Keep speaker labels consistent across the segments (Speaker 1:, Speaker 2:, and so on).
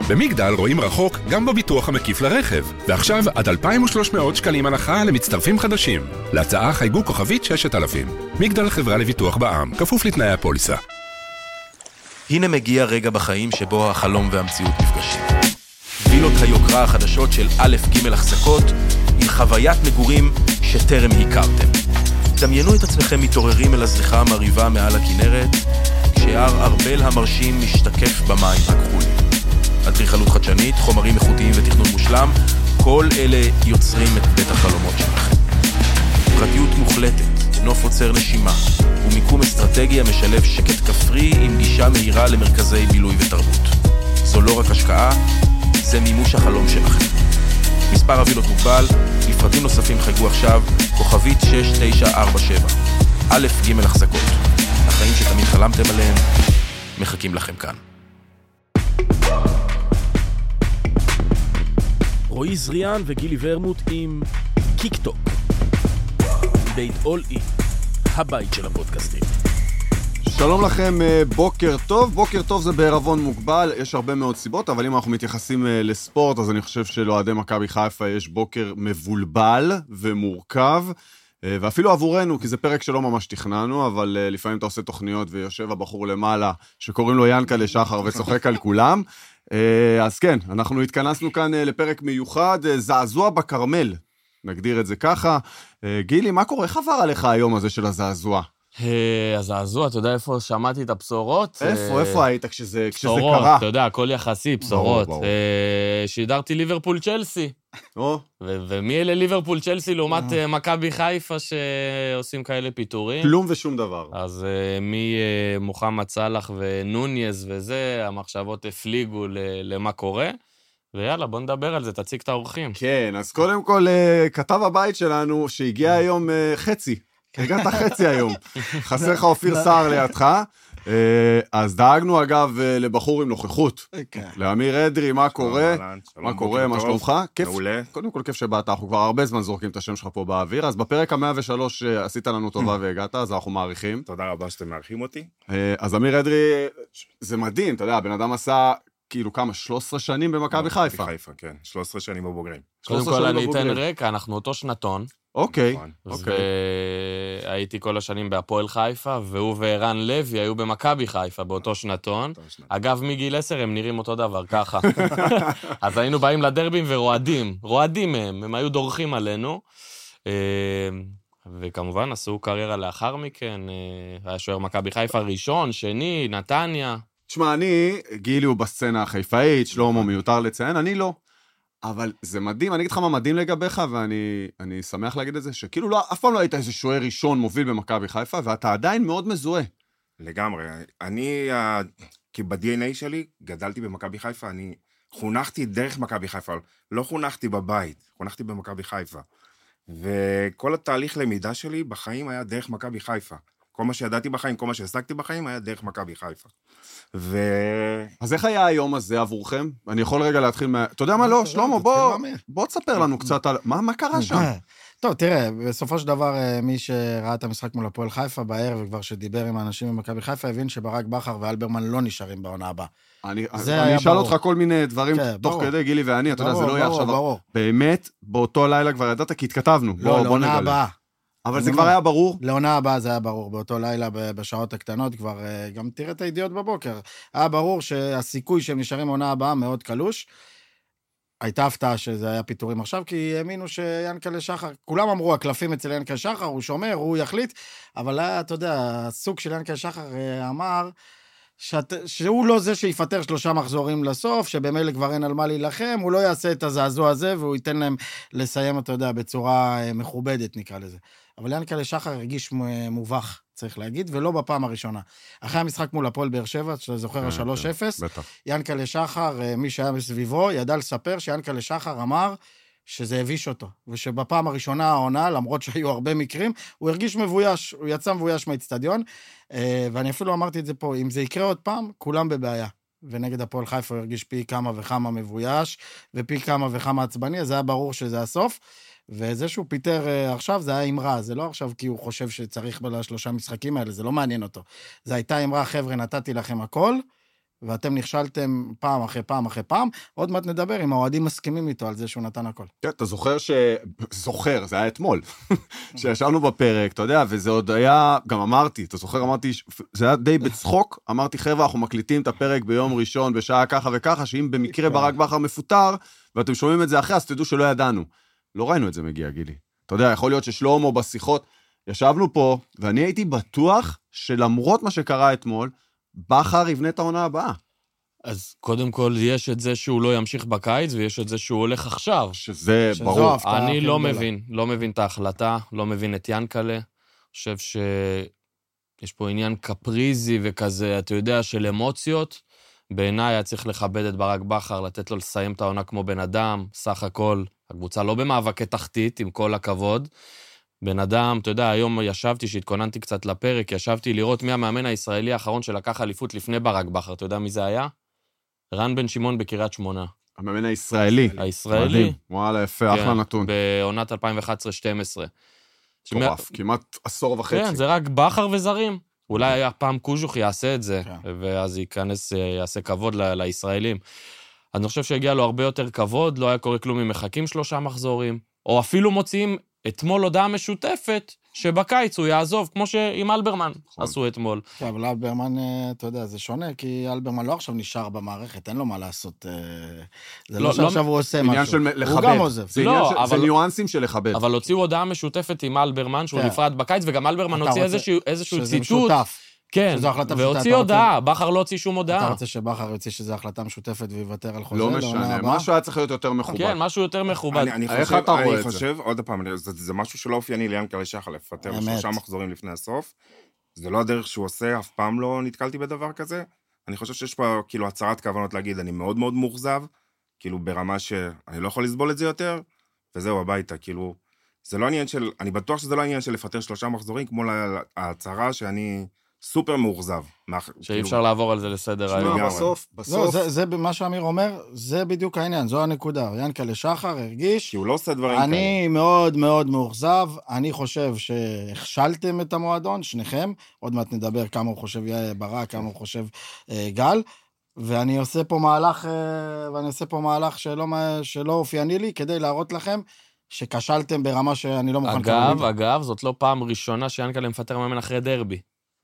Speaker 1: במגדל רואים רחוק גם בביטוח המקיף לרכב, ועכשיו עד 2,300 שקלים הנחה למצטרפים חדשים. להצעה חייגו כוכבית 6000. מגדל חברה לביטוח בע"מ, כפוף לתנאי הפוליסה.
Speaker 2: הנה מגיע רגע בחיים שבו החלום והמציאות נפגשים. וילות היוקרה החדשות של א' ג' החזקות, עם חוויית מגורים שטרם הכרתם. דמיינו את עצמכם מתעוררים אל הזריחה המריבה מעל הכנרת, כשהר ארבל המרשים משתקף במים הכחולים. אדריכלות חדשנית, חומרים איכותיים ותכנון מושלם, כל אלה יוצרים את בית החלומות שלכם. פרטיות מוחלטת, נוף עוצר נשימה, ומיקום אסטרטגי המשלב שקט כפרי עם גישה מהירה למרכזי בילוי ותרבות. זו לא רק השקעה, זה מימוש החלום שלכם. מספר הווילות מוגבל, לפרטים נוספים חייגו עכשיו, כוכבית 6947. א' ג' החזקות. החיים שתמיד חלמתם עליהם, מחכים לכם כאן.
Speaker 3: רועי זריאן וגילי ורמוט עם קיקטוק. בית אול אי, הבית של הפודקאסטים.
Speaker 4: שלום לכם, בוקר טוב. בוקר טוב זה בערבון מוגבל, יש הרבה מאוד סיבות, אבל אם אנחנו מתייחסים לספורט, אז אני חושב שלאוהדי מכבי חיפה יש בוקר מבולבל ומורכב, ואפילו עבורנו, כי זה פרק שלא ממש תכננו, אבל לפעמים אתה עושה תוכניות ויושב הבחור למעלה, שקוראים לו ינקלה שחר וצוחק על כולם. אז כן, אנחנו התכנסנו כאן לפרק מיוחד, זעזוע בכרמל, נגדיר את זה ככה. גילי, מה קורה? איך עבר עליך היום הזה של הזעזוע?
Speaker 5: הזעזוע, אתה יודע איפה שמעתי את הבשורות?
Speaker 4: איפה היית כשזה
Speaker 5: בשורות,
Speaker 4: קרה?
Speaker 5: אתה יודע, הכל יחסי, בשורות. שידרתי ליברפול צ'לסי. ומי אלה ליברפול צ'לסי לעומת מכבי חיפה שעושים כאלה פיתורים?
Speaker 4: כלום ושום דבר.
Speaker 5: אז ממוחמד סלאח ונוניז וזה, המחשבות הפליגו למה קורה. ויאללה, בוא נדבר על זה, תציג את האורחים.
Speaker 4: כן, אז קודם כל, כתב הבית שלנו שהגיע היום חצי. הגעת חצי היום. חסר לך אופיר סער לידך. אז דאגנו אגב לבחור עם נוכחות. לאמיר אדרי, מה קורה? מה קורה? מה שלומך? כיף. קודם כל כיף שבאת, אנחנו כבר הרבה זמן זורקים את השם שלך פה באוויר, אז בפרק ה-103 עשית לנו טובה והגעת, אז אנחנו מעריכים.
Speaker 6: תודה רבה שאתם מעריכים אותי.
Speaker 4: אז אמיר אדרי, זה מדהים, אתה יודע, הבן אדם עשה כאילו כמה, 13 שנים במכבי חיפה.
Speaker 6: חיפה, כן, 13 שנים בבוגרים.
Speaker 5: קודם כל אני אתן רקע, אנחנו אותו שנתון.
Speaker 4: אוקיי.
Speaker 5: והייתי כל השנים בהפועל חיפה, והוא וערן לוי היו במכבי חיפה באותו שנתון. אגב, מגיל 10 הם נראים אותו דבר, ככה. אז היינו באים לדרבים ורועדים מהם, הם היו דורכים עלינו. וכמובן עשו קריירה לאחר מכן, היה שוער מכבי חיפה ראשון, שני, נתניה.
Speaker 4: תשמע, גילי הוא בסצנה החיפאית, שלמה מיותר לציין, אני לא. אבל זה מדהים, אני אגיד לך מה מדהים לגביך, ואני שמח להגיד את זה, שכאילו אף פעם לא היית איזה שוער ראשון מוביל במכבי חיפה, ואתה עדיין מאוד מזוהה.
Speaker 6: לגמרי. כי ב-DNA שלי גדלתי במכבי חיפה, אני חונכתי דרך מכבי חיפה, לא חונכתי בבית, חונכתי במכבי חיפה. וכל התהליך למידה שלי בחיים היה דרך מכבי חיפה. כל מה שידעתי בחיים, כל מה שהעסקתי בחיים, היה דרך מכבי חיפה.
Speaker 4: אז איך היה היום הזה עבורכם? אני יכול רגע להתחיל אתה יודע מה? לא, שלמה, בוא תספר לנו קצת על... מה קרה שם?
Speaker 7: טוב, תראה, בסופו של דבר, מי שראה את המשחק מול הפועל חיפה בערב, וכבר שדיבר עם האנשים במכבי חיפה, הבין שברק בכר ואלברמן לא נשארים בעונה הבאה.
Speaker 4: אני אשאל אותך כל מיני דברים תוך כדי, גילי ואני, אתה יודע, זה לא יהיה עכשיו... באמת, באותו לילה כבר ידעת, כי התכתבנו.
Speaker 7: לא, לעונה הבאה.
Speaker 4: אבל זה כבר היה ברור?
Speaker 7: לעונה הבאה זה היה ברור, באותו לילה בשעות הקטנות כבר, גם תראה את הידיעות בבוקר, היה ברור שהסיכוי שהם נשארים לעונה הבאה מאוד קלוש, הייתה הפתעה שזה היה פיתורים עכשיו, כי האמינו שיאנקלה שחר, כולם אמרו, הקלפים אצל יאנקלה שחר, הוא שומר, הוא יחליט, אבל היה, אתה יודע, הסוג של יאנקלה שחר אמר, שהוא לא זה שיפטר 3 מחזורים לסוף, שבמילא כבר אין על מה להילחם, הוא לא יעשה את הזעזוע הזה, והוא ייתן להם לסיים, אתה יודע, בצורה מכובדת, נקרא לזה. אבל ינקלה שחר הרגיש מובך, צריך להגיד, ולא בפעם הראשונה. אחרי המשחק מול הפועל באר שבע, שאתה זוכר ה-3-0, ינקלה שחר, מי שהיה מסביבו, ידע לספר שינקלה שחר אמר שזה הביש אותו, ושבפעם הראשונה העונה, למרות שהיו הרבה מקרים, הוא הרגיש מבויש, הוא יצא מבויש מהאצטדיון, ואני אפילו אמרתי את זה פה, אם זה יקרה עוד פעם, כולם בבעיה. ונגד הפועל חיפה הוא הרגיש פי כמה וכמה מבויש, ופי כמה וכמה עצבני, אז זה היה ברור שזה הסוף, וזה שהוא פיטר עכשיו, זה היה אמרה, זה לא עכשיו כי הוא חושב שצריך ב3 משחקים האלה, זה לא מעניין אותו. זה הייתה אמרה, חבר'ה, נתתי לכם הכל, ואתם נכשלתם פעם אחרי פעם אחרי פעם, עוד מעט נדבר אם האוהדים מסכימים איתו על זה שהוא נתן הכל.
Speaker 4: כן, אתה זוכר זוכר, זה היה אתמול, שישבנו בפרק, אתה יודע, וזה עוד היה, גם אמרתי, אתה זוכר, אמרתי, זה היה די בצחוק, אמרתי, חבר'ה, אנחנו מקליטים את הפרק ביום ראשון, בשעה ככה וככה, שאם במקרה ברק בכר מפוטר, ואתם שומעים את זה אחרי, אז תדעו שלא ידענו. לא ראינו את זה מגיע, גילי. אתה יודע, יכול להיות ששלומו בשיחות, ישבנו פה, ואני הייתי בטוח שלמרות מה שקרה אתמול, בכר יבנה את העונה הבאה.
Speaker 5: אז קודם כל, יש את זה שהוא לא ימשיך בקיץ, ויש את זה שהוא הולך עכשיו.
Speaker 4: שזה ברור.
Speaker 5: אני לא מבין את ההחלטה, לא מבין את ינקלה. חושב שיש פה עניין קפריזי וכזה, אתה יודע, של אמוציות. בעיניי היה צריך לכבד את ברק בכר, לתת לו לסיים את העונה כמו בן אדם, סך הכל. הקבוצה לא במאבקי תחתית, עם כל הכבוד. בן אדם, אתה יודע, היום ישבתי, שהתכוננתי קצת לפרק, ישבתי לראות מי המאמן הישראלי האחרון שלקח אליפות לפני ברק בכר. אתה יודע מי זה היה? רן בן שמעון בקריית שמונה.
Speaker 4: המאמן הישראלי.
Speaker 5: הישראלי.
Speaker 4: וואלה, יפה, אחלה נתון.
Speaker 5: בעונת 2011-2012.
Speaker 4: טורף, כמעט עשור וחצי.
Speaker 5: כן, זה רק בכר וזרים. אולי היה פעם קוז'וך יעשה את זה, ואז ייכנס, יעשה כבוד לישראלים. אני חושב שהגיע לו הרבה יותר כבוד, לא היה קורה כלום אם מחכים 3 מחזורים, או אפילו מוציאים אתמול הודעה משותפת, שבקיץ הוא יעזוב, כמו שעם אלברמן עשו אתמול.
Speaker 7: כן, אבל אלברמן, אתה יודע, זה שונה, כי אלברמן לא עכשיו נשאר במערכת, אין לו מה לעשות. זה לא שעכשיו הוא עושה משהו. הוא גם עוזב.
Speaker 4: זה ניואנסים של לכבד.
Speaker 5: אבל הוציאו הודעה משותפת עם אלברמן, שהוא נפרד בקיץ, וגם אלברמן הוציא איזשהו ציטוט. כן, והוציא הודעה, בכר לא הוציא שום הודעה.
Speaker 7: אתה רוצה שבכר יוציא שזו החלטה משותפת ויוותר על חוזה?
Speaker 4: לא משנה, משהו היה צריך להיות יותר מכובד.
Speaker 5: כן, משהו יותר מכובד.
Speaker 6: אני חושב, עוד פעם, זה משהו שלא אופייני ליענקל'ה שחר, לפטר 3 מחזורים לפני הסוף. זה לא הדרך שהוא עושה, אף פעם לא נתקלתי בדבר כזה. אני חושב שיש פה כאילו הצהרת כוונות להגיד, אני מאוד מאוד מאוכזב, כאילו ברמה שאני לא יכול לסבול את זה יותר, וזהו הביתה, כאילו, זה לא עניין של, אני בטוח שזה לא עניין של לפטר 3 מחזורים, כמו ההצהרה שאני סופר מאוכזב.
Speaker 5: שאי אפשר לעבור על זה לסדר היום.
Speaker 4: בסוף.
Speaker 7: זה מה שאמיר אומר, זה בדיוק העניין, זו הנקודה. ינקל'ה שחר הרגיש,
Speaker 6: כי הוא לא עושה דברים כאלה.
Speaker 7: אני מאוד מאוד מאוכזב, אני חושב שהכשלתם את המועדון, שניכם, עוד מעט נדבר כמה הוא חושב ברק, כמה הוא חושב גל, ואני עושה פה מהלך שלא אופייני לי, כדי להראות לכם שכשלתם ברמה שאני לא מוכן...
Speaker 5: אגב, זאת לא פעם ראשונה שיענקל'ה מפטר מאמן אחרי דרבי.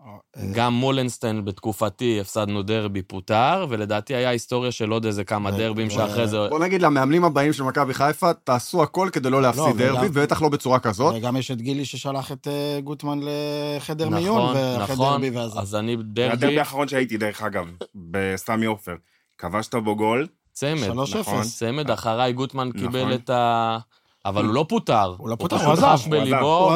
Speaker 5: גם מולנסטיין בתקופתי הפסדנו דרבי פוטר, ולדעתי היה היסטוריה של עוד איזה כמה דרבים שאחרי זה...
Speaker 4: בוא נגיד למאמנים הבאים של מכבי חיפה, תעשו הכל כדי לא להפסיד דרבי, ובטח לא בצורה כזאת.
Speaker 7: וגם יש את גילי ששלח את גוטמן לחדר מיון, ואחרי דרבי ועזב.
Speaker 5: אז אני דרבי...
Speaker 6: הדרבי האחרון שהייתי דרך אגב, בסמי עופר, כבשת בו גול.
Speaker 5: צמד,
Speaker 7: 3-0.
Speaker 5: צמד, אחריי גוטמן קיבל את ה... אבל הוא לא פוטר.
Speaker 7: הוא לא פוטר, הוא עזב.
Speaker 5: בליבו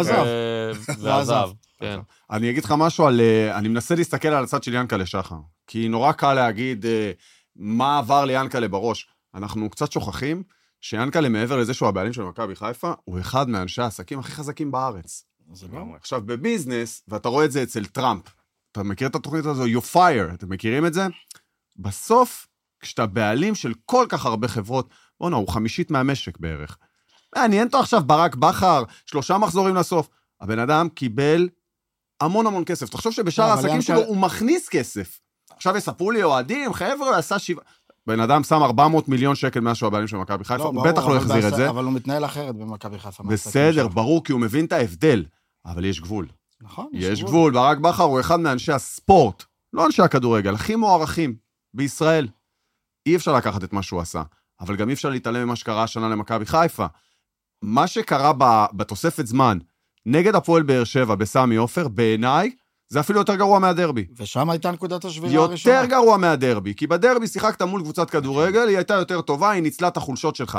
Speaker 5: ועזב. כן.
Speaker 4: אני אגיד לך משהו על... אני מנסה להסתכל על הצד של ינקל'ה שחר, כי נורא קל להגיד מה עבר ליענקל'ה בראש. אנחנו קצת שוכחים שיענקל'ה מעבר לזה שהוא הבעלים של מכבי חיפה, הוא אחד מאנשי העסקים הכי חזקים בארץ. עכשיו, בביזנס, ואתה רואה את זה אצל טראמפ, אתה מכיר את התוכנית הזו, you fire, אתם מכירים את זה? בסוף, כשאתה בעלים של כל כך הרבה חברות, בוא'נה, הוא 1/5 מהמשק בערך. מעניין אותו עכשיו ברק בכר, 3 מחזורים לסוף. הבן אדם קיבל המון כסף. תחשוב שבשאר העסקים שלו הוא מכניס כסף. עכשיו יספרו לי אוהדים, חבר'ה, הוא עשה 7... בן אדם שם 400 מיליון שקל מאז שהוא הבעלים של מכבי חיפה, הוא בטח לא יחזיר את זה.
Speaker 7: אבל הוא מתנהל אחרת במכבי חיפה.
Speaker 4: בסדר, ברור, כי הוא מבין את ההבדל, אבל יש גבול.
Speaker 7: נכון,
Speaker 4: יש גבול. ברק בכר הוא אחד מאנשי הספורט, לא אנשי הכדורגל, הכי מוערכים בישראל. אי אפשר לקחת את מה שהוא עשה, אבל גם אי אפשר להתעלם ממה שקרה השנה למכבי חיפה. מה שקרה בתוספת זמן, נגד הפועל באר שבע בסמי עופר, בעיניי, זה אפילו יותר גרוע מהדרבי.
Speaker 7: ושם הייתה נקודת השבילה הראשונה.
Speaker 4: יותר גרוע מהדרבי, כי בדרבי שיחקת מול קבוצת כדורגל, היא הייתה יותר טובה, היא ניצלה את החולשות שלך.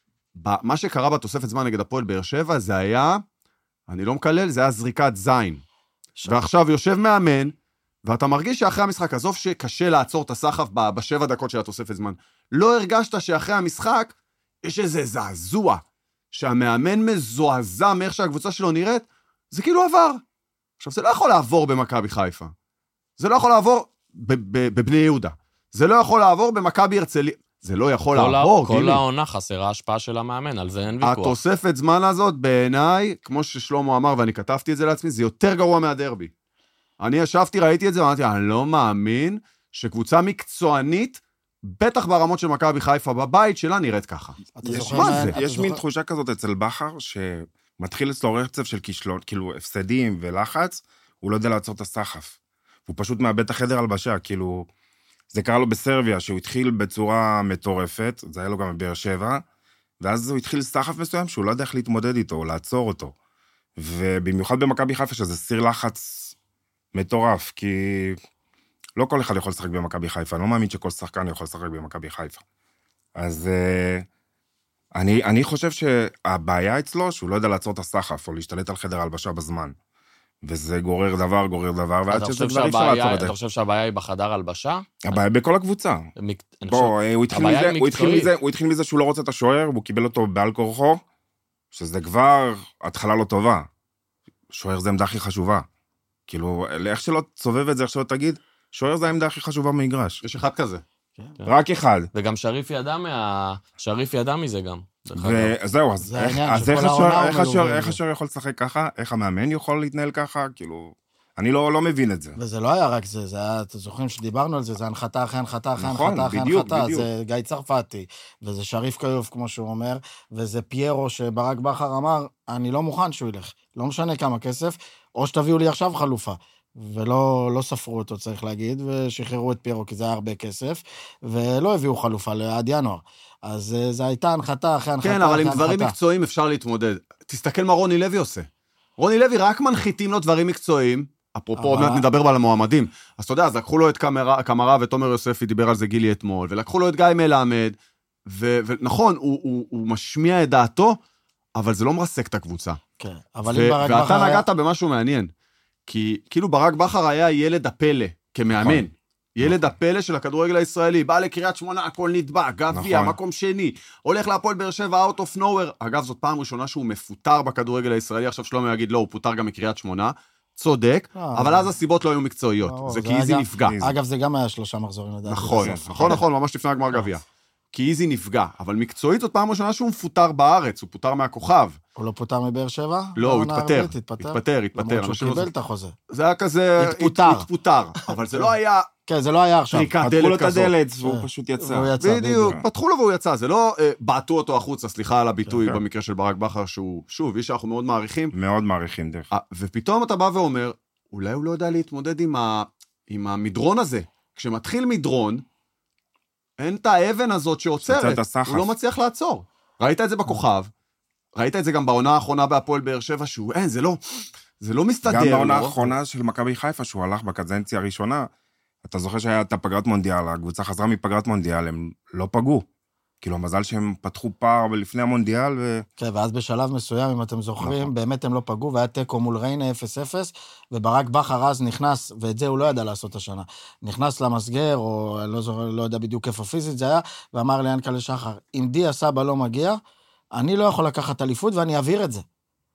Speaker 4: מה שקרה בתוספת זמן נגד הפועל באר שבע, זה היה, אני לא מקלל, זה היה זריקת זין. ועכשיו יושב מאמן, ואתה מרגיש שאחרי המשחק, עזוב שקשה לעצור את הסחף ב7 דקות של התוספת זמן. לא הרגשת שאחרי המשחק, יש איזה זעזוע, שהמאמן מזועזע מאיך שהקבוצה שלו נראית, זה כאילו עבר. עכשיו, זה לא יכול לעבור במכבי חיפה. זה לא יכול לעבור בבני יהודה. זה לא יכול לעבור במכבי הרצליה. זה לא יכול לעבור.
Speaker 5: כל העונה חסרה ההשפעה של המאמן, על זה אין ויכוח.
Speaker 4: התוספת זמן הזאת, בעיניי, כמו ששלמה אמר, ואני כתבתי את זה לעצמי, זה יותר גרוע מהדרבי. אני ישבתי, ראיתי את זה, ואמרתי, אני לא מאמין שקבוצה מקצוענית, בטח ברמות של מכבי חיפה בבית שלה, נראית ככה.
Speaker 6: יש מין תחושה כזאת אצל בכר, שמתחיל אצלו רצף של כישלון, כאילו הפסדים ולחץ, הוא לא יודע לעצור את הסחף. הוא פשוט מאבד את החדר הלבשה, כאילו, זה קרה לו בסרביה, שהוא התחיל בצורה מטורפת, זה היה לו גם בבאר שבע, ואז הוא התחיל סחף מסוים, שהוא לא יודע איך להתמודד איתו, או לעצור אותו. ובמיוחד במכבי חיפה, שזה סיר לחץ מטורף, כי לא כל אחד יכול לשחק במכבי חיפה, אני לא מאמין שכל שחקן יכול לשחק במכבי חיפה. אז אני חושב שהבעיה אצלו, שהוא לא יודע לעצור את הסחף, או להשתלט על חדר הלבשה בזמן. וזה גורר דבר, ועד שזה כבר אפשר לעצור את זה.
Speaker 5: אתה חושב שהבעיה היא בחדר הלבשה?
Speaker 6: הבעיה בכל הקבוצה. בוא, הוא התחיל מזה שהוא לא רוצה את השוער, והוא קיבל אותו בעל כורחו, שזה כבר התחלה לא טובה. שוער זה העמדה הכי חשובה. כאילו, איך שלא תסובב את זה, איך שלא תגיד, שוער זה העמדה הכי חשובה במגרש.
Speaker 4: יש אחד כזה.
Speaker 6: רק אחד.
Speaker 5: וגם שריף ידע מזה גם.
Speaker 6: וזהו, אז איך השוער יכול לשחק ככה? איך המאמן יכול להתנהל ככה? כאילו, אני לא מבין את זה.
Speaker 7: וזה לא היה רק זה, אתם זוכרים שדיברנו על זה, זה הנחתה אחרי הנחתה אחרי
Speaker 6: נכון,
Speaker 7: הנחתה אחרי
Speaker 6: בדיוק,
Speaker 7: הנחתה,
Speaker 6: בדיוק.
Speaker 7: זה גיא צרפתי, וזה שריף קיוף, כמו שהוא אומר, וזה פיירו שברק בכר אמר, אני לא מוכן שהוא ילך, לא משנה כמה כסף, או שתביאו לי עכשיו חלופה. ולא ספרו אותו, צריך להגיד, ושחררו את פיירו, כי זה היה הרבה כסף, ולא הביאו חלופה עד ינואר. אז זה הייתה הנחתה אחרי הנחתה.
Speaker 4: כן, אבל עם דברים מקצועיים אפשר להתמודד. תסתכל מה רוני לוי עושה. רוני לוי רק מנחיתים לו דברים מקצועיים, אפרופו עוד מעט נדבר על המועמדים, אז אתה יודע, אז לקחו לו את קמרה ותומר יוספי, דיבר על זה גילי אתמול, ולקחו לו את גיא מלמד, ונכון, הוא משמיע את דעתו, אבל זה לא מרסק את הקבוצה.
Speaker 7: כן, אבל אם ברק בכר
Speaker 4: ואתה נגעת במשהו מעניין, כי כאילו ברק בכר היה ילד הפלא, כמאמן. ילד הפלא של הכדורגל הישראלי, בא לקריית שמונה, הכל נדבע, גביע, מקום שני, הולך להפועל באר שבע, out of nowhere. אגב, זאת פעם ראשונה שהוא מפוטר בכדורגל הישראלי, עכשיו שלומי יגיד, לא, הוא פוטר גם מקריית שמונה, צודק, אבל אז הסיבות לא היו מקצועיות, זה כי איזי נפגע.
Speaker 7: אגב, זה גם היה 3 מחזורים לדעת.
Speaker 4: נכון, ממש לפני הגמר גביע. כי איזי נפגע, אבל מקצועית זאת פעם ראשונה שהוא מפוטר בארץ, הוא פוטר מהכוכב.
Speaker 7: הוא לא פוטר מבאר שבע?
Speaker 4: לא, הוא התפטר.
Speaker 7: למרות שהוא קיבל את החוזה.
Speaker 4: זה היה כזה, התפוטר, אבל זה לא היה...
Speaker 7: כן, זה לא היה עכשיו.
Speaker 6: פתחו לו את הדלת, והוא פשוט יצא.
Speaker 4: בדיוק, פתחו לו והוא יצא, זה לא בעטו אותו החוצה, סליחה על הביטוי במקרה של ברק בכר, שהוא, שוב, איש שאנחנו מאוד מעריכים.
Speaker 6: מאוד מעריכים, דרך.
Speaker 4: ופתאום אתה בא ואומר, אולי הוא לא יודע להתמודד עם המדרון הזה. כשמתחיל מדרון, אין את האבן הזאת שעוצרת, הוא לא מצליח לעצור. ראית את זה בכוכב, ראית את זה גם בעונה האחרונה בהפועל באר שבע, שהוא, זה לא מסתדר.
Speaker 6: גם בעונה האחרונה של מכבי חיפה, שהוא הלך בקדנציה הראשונה, אתה זוכר שהיה את הפגרת מונדיאל, הקבוצה חזרה מפגרת מונדיאל, הם לא פגעו. כאילו, המזל שהם פתחו פער לפני המונדיאל
Speaker 7: כן, ואז בשלב מסוים, אם אתם זוכרים, באמת הם לא פגעו, והיה טקו מול ריינה 0-0, וברק בכר אז נכנס, ואת זה הוא לא ידע לעשות השנה, נכנס למסגר, או לא יודע בדיוק איפה פיזית זה היה, ואמר ליענקל'ה שחר, אם דיה סבא לא מגיע, אני לא יכול לקחת אליפות, ואני אעביר את זה.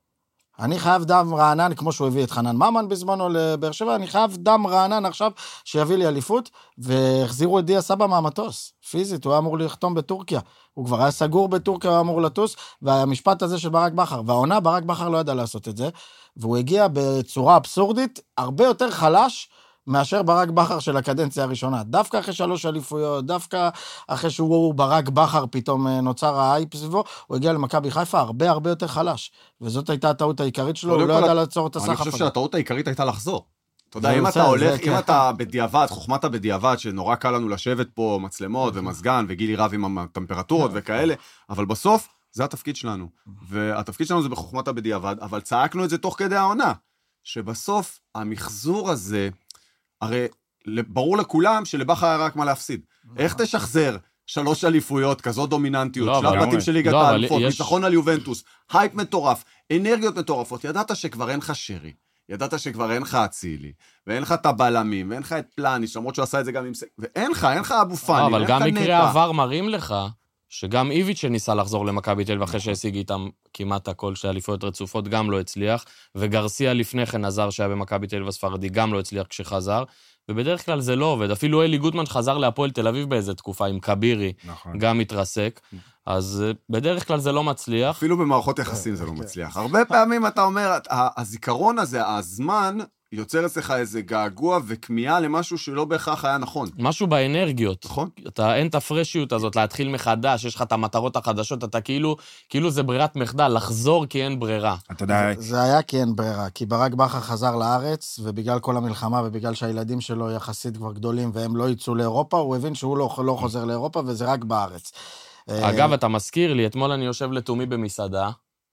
Speaker 7: אני חייב דם רענן, כמו שהוא הביא את חנן ממן בזמנו לבאר שבע, אני חייב דם רענן עכשיו שיביא לי אליפות, והחזירו את דיה סבא מהמטוס, פיזית, הוא היה אמור לחתום בטורקיה, הוא כבר היה סגור בטורקיה, הוא היה אמור לטוס, והמשפט הזה של ברק בכר, והעונה ברק בכר לא ידע לעשות את זה, והוא הגיע בצורה אבסורדית, הרבה יותר חלש, מאשר ברק בכר של הקדנציה הראשונה. דווקא אחרי 3 אליפויות, דווקא אחרי שהוא ברק בכר פתאום נוצר האייפ סביבו, הוא הגיע למכבי חיפה הרבה הרבה יותר חלש. וזאת הייתה הטעות העיקרית שלו, הוא לא ידע לעצור את הסחף.
Speaker 4: אני חושב שהטעות העיקרית הייתה לחזור. אתה יודע, אם אתה הולך, אם אתה בדיעבד, חוכמת הבדיעבד, שנורא קל לנו לשבת פה מצלמות ומסגן, וגילי רב עם הטמפרטורות וכאלה, אבל בסוף זה התפקיד שלנו. והתפקיד שלנו זה בחוכמת הבדיעבד, אבל צעקנו את זה תוך כדי העונה, שבסוף המחזור הזה הרי ברור לכולם שלבכר היה רק מה להפסיד. איך תשחזר 3 אליפויות, כזאת דומיננטיות, שלב בתים של ליגת האלופות, ניצחון על יובנטוס, הייפ מטורף, אנרגיות מטורפות, ידעת שכבר אין לך שרי, ידעת שכבר אין לך אצילי, ואין לך את הבלמים, ואין לך את פלניש, למרות שהוא עשה את זה גם עם ואין לך אבו פאני,
Speaker 5: אבל גם מקרי העבר מראים לך, שגם איביץ' שניסה לחזור למכבי תל אביב אחרי שהשיג איתם כמעט הכל שאליפויות רצופות גם לא הצליח, וגרסיה לפני כן הזר שהיה במכבי תל אביב הספרדי גם לא הצליח כשחזר, ובדרך כלל זה לא עובד. אפילו אלי גוטמן שחזר להפועל תל אביב באיזה תקופה עם קבירי, גם מתרסק, אז בדרך כלל זה לא מצליח.
Speaker 4: אפילו במערכות יחסים זה לא מצליח. הרבה פעמים אתה אומר, הזיכרון הזה, הזמן, יוצר אצלך איזה געגוע וכמיהה למשהו שלא בהכרח היה נכון.
Speaker 5: משהו באנרגיות.
Speaker 4: נכון?
Speaker 5: אין את הפרשיות הזאת, להתחיל מחדש, יש לך את המטרות החדשות, אתה כאילו זה ברירת מחדל, לחזור כי אין ברירה.
Speaker 6: אתה יודע...
Speaker 7: זה היה כי אין ברירה, כי ברק בכר חזר לארץ, ובגלל כל המלחמה, ובגלל שהילדים שלו יחסית כבר גדולים, והם לא יצאו לאירופה, הוא הבין שהוא לא חוזר לאירופה, וזה רק בארץ.
Speaker 5: אגב, אתה מזכיר לי, אתמול אני יושב לתומי במסעדה,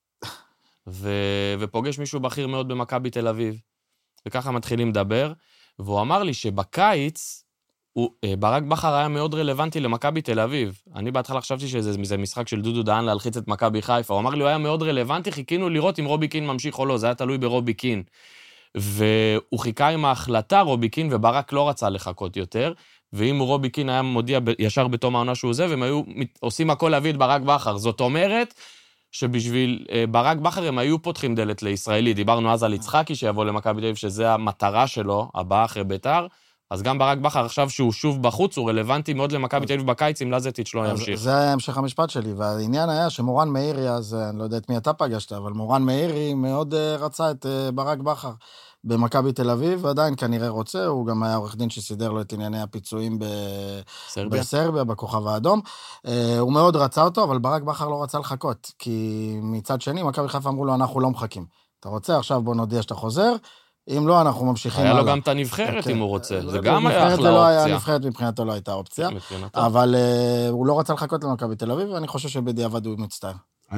Speaker 5: ופוגש מישהו בכיר מאוד במכבי תל אביב, וככה מתחילים לדבר, והוא אמר לי שבקיץ, ברק בכר היה מאוד רלוונטי למכבי תל אביב. אני בהתחלה חשבתי שזה משחק של דודו דהן להלחיץ את מכבי חיפה. הוא אמר לי, הוא היה מאוד רלוונטי, חיכינו לראות אם רובי קין ממשיך או לא, זה היה תלוי ברובי קין. והוא חיכה עם ההחלטה, רובי קין, וברק לא רצה לחכות יותר, ואם רובי קין היה מודיע ישר בתום העונה שהוא זה, והם היו עושים הכל להביא את ברק בכר. זאת אומרת, שבשביל ברק בכר הם היו פותחים דלת לישראלי. דיברנו אז על יצחקי שיבוא למכבי תל אביב, שזה המטרה שלו, הבאה אחרי ביתר. אז גם ברק בכר עכשיו שהוא שוב בחוץ, הוא רלוונטי מאוד למכבי תל אביב בקיץ, אם לזטיץ' לא ימשיך.
Speaker 7: זה היה המשך המשפט שלי, והעניין היה שמורן מאירי, אז אני לא יודע את מי אתה פגשת, אבל מורן מאירי מאוד רצה את ברק בכר במכבי תל אביב, ועדיין כנראה רוצה, הוא גם היה עורך דין שסידר לו את ענייני הפיצויים בסרביה, בכוכב האדום. הוא מאוד רצה אותו, אבל ברק בכר לא רצה לחכות, כי מצד שני, מכבי חיפה אמרו לו, אנחנו לא מחכים. אתה רוצה, עכשיו בוא נודיע שאתה חוזר, אם לא, אנחנו ממשיכים
Speaker 5: היה לו גם את הנבחרת אם הוא רוצה, זה גם היה אחלה אופציה.
Speaker 7: הנבחרת מבחינתו לא הייתה אופציה, אבל הוא לא רצה לחכות למכבי תל אביב, ואני חושב שבדיעבד הוא מצטער.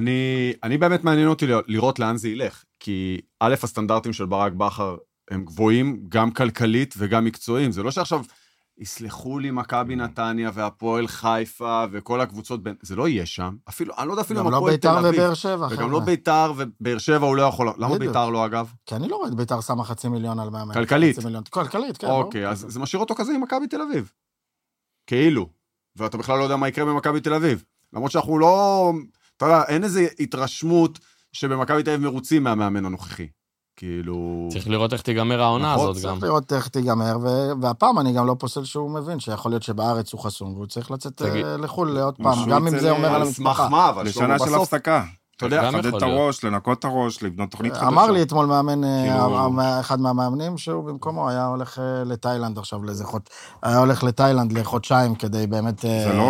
Speaker 4: אני באמת מעניין אותי לראות לאן זה ילך, כי א', הסטנדרטים של ברק בכר הם גבוהים, גם כלכלית וגם מקצועיים. זה לא שעכשיו יסלחו לי מכבי נתניה והפועל חיפה וכל הקבוצות, זה לא יהיה שם. אפילו, אני לא יודע אפילו
Speaker 7: גם לא ביתר ובאר שבע.
Speaker 4: וגם לא ביתר ובאר שבע הוא לא יכול. למה ביתר לא אגב?
Speaker 7: כי אני לא רואה את ביתר שמה 500,000 על 100,000.
Speaker 4: כלכלית.
Speaker 7: כלכלית, כן.
Speaker 4: אוקיי, אז זה משאיר אותו כזה עם מכבי תל אביב. כאילו. ואתה בכלל לא יודע מה יקרה במכבי תל אביב. למרות שאנחנו לא, אתה יודע, אין איזה התרשמות שבמכבי תל אביב מרוצים מהמאמן הנוכחי. כאילו...
Speaker 5: צריך לראות איך תיגמר העונה הזאת גם.
Speaker 7: צריך לראות איך תיגמר, והפעם אני גם לא פוסל שהוא מבין שיכול להיות שבארץ הוא חסום, והוא צריך לצאת לחול לעוד פעם, גם אם זה אומר על המשפחה.
Speaker 6: לשנה של הפסקה. אתה יודע, חדד את הראש, לנקות את הראש, לבנות תוכנית חדשה.
Speaker 7: אמר לי אתמול מאמן, אחד מהמאמנים, שהוא במקומו היה הולך לתאילנד עכשיו היה הולך לתאילנד לחודשיים כדי באמת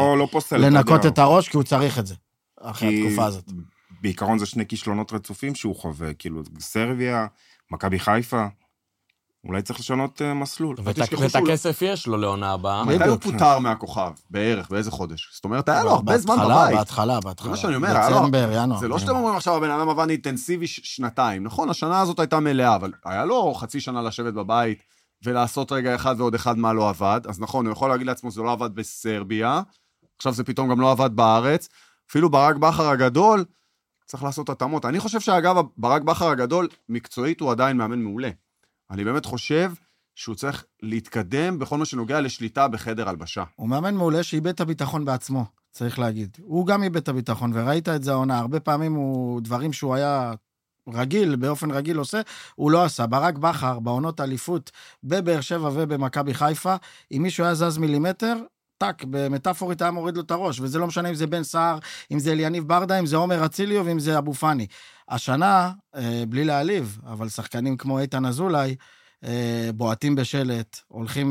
Speaker 7: לנקות את הראש, כי הוא צריך את זה, אחרי התקופה הזאת.
Speaker 6: בעיקרון זה שני כישלונות רצופים שהוא חווה, כאילו סרביה, מכבי חיפה, אולי צריך לשנות מסלול.
Speaker 5: ואת הכסף יש לו לעונה הבאה.
Speaker 4: מתי הוא פוטר מהכוכב? בערך, באיזה חודש? זאת אומרת, היה לו הרבה זמן בבית.
Speaker 7: בהתחלה.
Speaker 4: זה מה שאני אומר,
Speaker 7: דצמבר, ינואר.
Speaker 4: זה לא שאתם אומרים עכשיו, הבן אדם עבד אינטנסיבי שנתיים. נכון, השנה הזאת הייתה מלאה, אבל היה לו חצי שנה לשבת בבית, ולעשות רגע אחד ועוד אחד מה לא עבד. אז נכון, הוא יכול להגיד לעצמו, זה לא עבד בסרביה, עכשיו זה פתאום גם לא עבד בארץ. אפילו ברק בכר הגדול, צריך לעשות התאמות. אני חושב שאגב, ברק בכר הגדול, מקצועית הוא עדיין מאמן מעולה. אני באמת חושב שהוא צריך להתקדם בכל מה שנוגע לשליטה בחדר הלבשה.
Speaker 7: הוא מאמן מעולה שאיבד את הביטחון בעצמו, צריך להגיד. הוא גם איבד את הביטחון, וראית את זה העונה. הרבה פעמים הוא דברים שהוא היה רגיל, באופן רגיל עושה, הוא לא עשה. ברק בכר, בעונות האליפות, בבאר שבע ובמכבי חיפה, אם מישהו היה זז מילימטר, טק, במטאפורית היה מוריד לו את הראש, וזה לא משנה אם זה בן סער, אם זה אליניב ברדה, אם זה עומר אציליו, ואם זה אבו פני. השנה, בלי להעליב, אבל שחקנים כמו איתן אזולאי, בועטים בשלט, הולכים,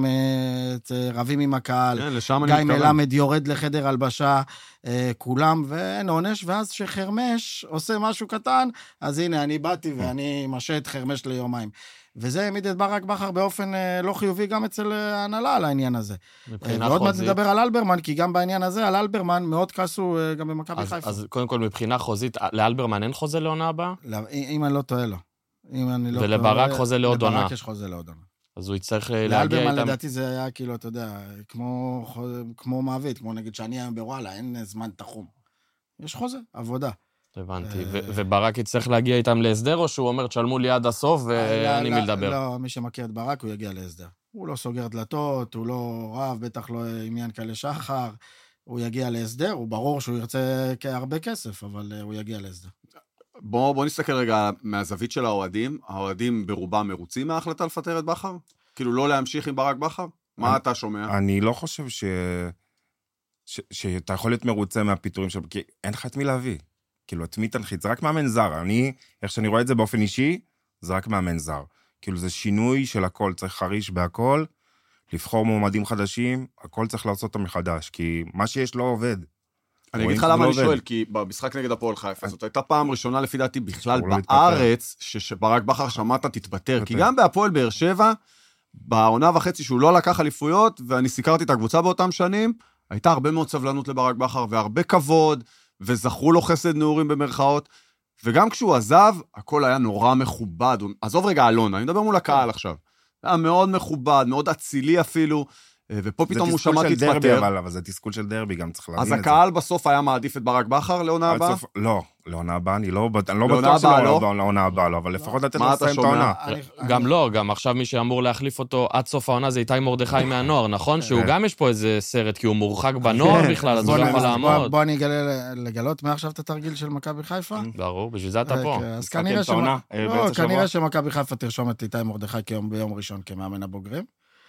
Speaker 7: רבים עם הקהל, גיא מלמד יורד לחדר הלבשה, כולם, ואין עונש, ואז שחרמש עושה משהו קטן, אז הנה, אני באתי ואני משה את חרמש ליומיים. וזה העמיד את ברק בכר באופן לא חיובי גם אצל ההנהלה על העניין הזה. ועוד מעט נדבר על אלברמן, כי גם בעניין הזה, על אלברמן מאוד כעסו גם במכבי חיפה.
Speaker 5: אז קודם כל, מבחינה חוזית, לאלברמן אין חוזה לעונה הבאה?
Speaker 7: אם אני לא טועה לו.
Speaker 5: ולברק חוזה לעוד עונה.
Speaker 7: לברק יש חוזה לעוד עונה.
Speaker 5: אז הוא יצטרך להגיע איתם.
Speaker 7: לאלברמן לדעתי זה היה כאילו, אתה יודע, כמו מעביד, כמו נגיד שאני היום בוואלה, אין זמן תחום. יש חוזה, עבודה.
Speaker 5: הבנתי, וברק יצטרך להגיע איתם להסדר, או שהוא אומר, תשלמו לי עד הסוף, ואני מלדבר?
Speaker 7: לא, מי שמכיר את ברק, הוא יגיע להסדר. הוא לא סוגר דלתות, הוא לא רב, בטח לא עניין כאלה שחר, הוא יגיע להסדר, הוא ברור שהוא ירצה הרבה כסף, אבל הוא יגיע להסדר.
Speaker 4: בוא נסתכל רגע מהזווית של האוהדים. האוהדים ברובם מרוצים מההחלטה לפטר את בכר? כאילו לא להמשיך עם ברק בכר? מה אתה שומע?
Speaker 6: אני לא חושב שאתה יכול להיות מרוצה מהפיטורים שלו, כי אין לך את מי להביא. כאילו, את מי תלחיץ? זה רק מאמן זר. איך שאני רואה את זה באופן אישי, זה רק מאמן זר. כאילו זה שינוי של הכל, צריך חריש בהכל, לבחור מועמדים חדשים, הכל צריך לעשות אותו מחדש, כי מה שיש לא עובד.
Speaker 4: אני אגיד לך למה אני שואל, כי במשחק נגד הפועל חיפה, זאת הייתה פעם ראשונה לפי דעתי בכלל בארץ, שברק בכר שמעת תתפטר, כי גם בהפועל באר שבע, בעונה וחצי שהוא לא לקח אליפויות, ואני סיקרתי את הקבוצה באותם שנים, הייתה הרבה מאוד סבלנות לברק בכר, והרבה כבוד, וזכרו לו חסד נעורים במרכאות, וגם כשהוא עזב, הכל היה נורא מכובד. עזוב רגע אלון, אני מדבר מול הקהל עכשיו. היה מאוד מכובד, מאוד אצילי אפילו, ופה פתאום הוא שמע תתפטר.
Speaker 6: אבל זה תסכול של דרבי, גם צריך להבין את זה.
Speaker 4: אז הקהל בסוף היה מעדיף את ברק בכר לעונה הבאה?
Speaker 6: לא, לעונה הבאה, אני לא בטוח שלעונה הבאה, אבל לפחות לתת לו לסיים את העונה.
Speaker 5: גם לא, גם עכשיו מי שאמור להחליף אותו עד סוף העונה זה איתי מרדכי מהנוער, נכון? שהוא גם יש פה איזה סרט, כי הוא מורחק בנוער בכלל, אז הוא לא יכול לעמוד.
Speaker 7: בוא אני לגלות מעכשיו את התרגיל של מכבי חיפה.
Speaker 5: ברור, בשביל זה אתה פה.
Speaker 7: אז כנראה שמכבי חיפה תרשום את איתי מרדכי ביום ראשון כמאמן הבוגרים.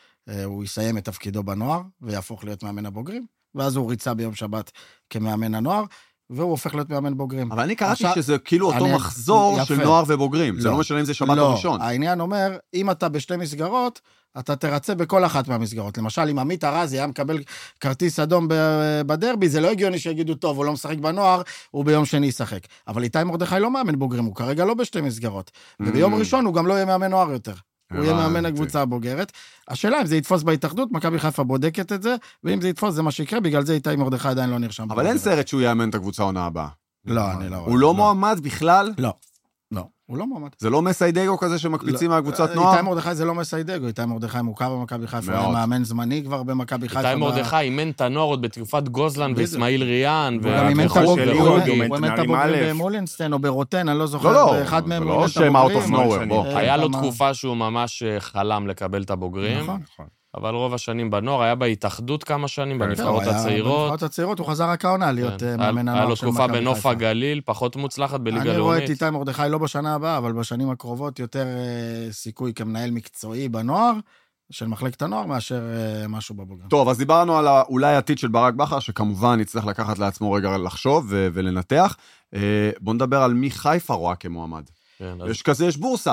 Speaker 7: הוא יסיים את תפקידו בנוער, ויהפוך להיות מאמן הבוגרים, ואז הוא ריצה ביום שבת כמאמן הנוער, והוא הופך להיות מאמן בוגרים.
Speaker 4: אבל אני קראתי שזה כאילו אותו מחזור של נוער ובוגרים, זה לא משנה אם זה שבת או ראשון.
Speaker 7: לא, העניין אומר, אם אתה בשתי מסגרות, אתה תרצה בכל אחת מהמסגרות. למשל, אם עמית ארזי היה מקבל כרטיס אדום בדרבי, זה לא הגיוני שיגידו, טוב, הוא לא משחק בנוער, הוא ביום שני ישחק. אבל איתי מרדכי לא מאמן בוגרים, הוא כרגע לא בשתי מסגרות. וביום ראשון הוא גם לא יהיה מאמן נוער יותר. הוא יהיה מאמן הקבוצה הבוגרת. השאלה אם זה יתפוס בהתאחדות, מכבי חיפה בודקת את זה, ואם זה יתפוס זה מה שיקרה, בגלל זה איתי מרדכי עדיין לא נרשם.
Speaker 4: אבל אין סרט שהוא יאמן את הקבוצה העונה הבאה.
Speaker 7: לא, אני לא רואה.
Speaker 4: הוא לא מועמד בכלל?
Speaker 7: לא. לא, הוא לא מועמד.
Speaker 4: זה לא מסיידגו כזה שמקפיצים מהקבוצת נוער?
Speaker 7: איתי מרדכי זה לא מסיידגו, איתי מרדכי מוכר במכבי חיפה, הוא היה מאמן זמני כבר במכבי חיפה.
Speaker 5: איתי מרדכי אימן את הנוער עוד בתקופת גוזלן ואסמאעיל ריאן.
Speaker 7: הוא גם אימן את הבוגרים, הוא אימן את הבוגרים במולינסטיין או ברוטן, אני לא זוכר, אחד מהם הוא אימן את הבוגרים.
Speaker 5: היה לו תקופה שהוא ממש חלם לקבל את הבוגרים. נכון. אבל רוב השנים בנוער, היה בהתאחדות כמה שנים, בנבחרות הצעירות.
Speaker 7: בנבחרות הצעירות, הוא חזר רק העונה להיות מאמן הנוער של מכבי חיפה.
Speaker 5: היה לו תקופה בנוף הגליל, פחות מוצלחת בליגה לאומית.
Speaker 7: אני רואה את איתי מרדכי לא בשנה הבאה, אבל בשנים הקרובות יותר סיכוי כמנהל מקצועי בנוער, של מחלקת הנוער, מאשר משהו בבוגר.
Speaker 4: טוב, אז דיברנו על אולי העתיד של ברק בכר, שכמובן יצטרך לקחת לעצמו רגע לחשוב ולנתח. בוא נדבר על מי חיפה רואה כמועמד. יש כזה, יש בורסה.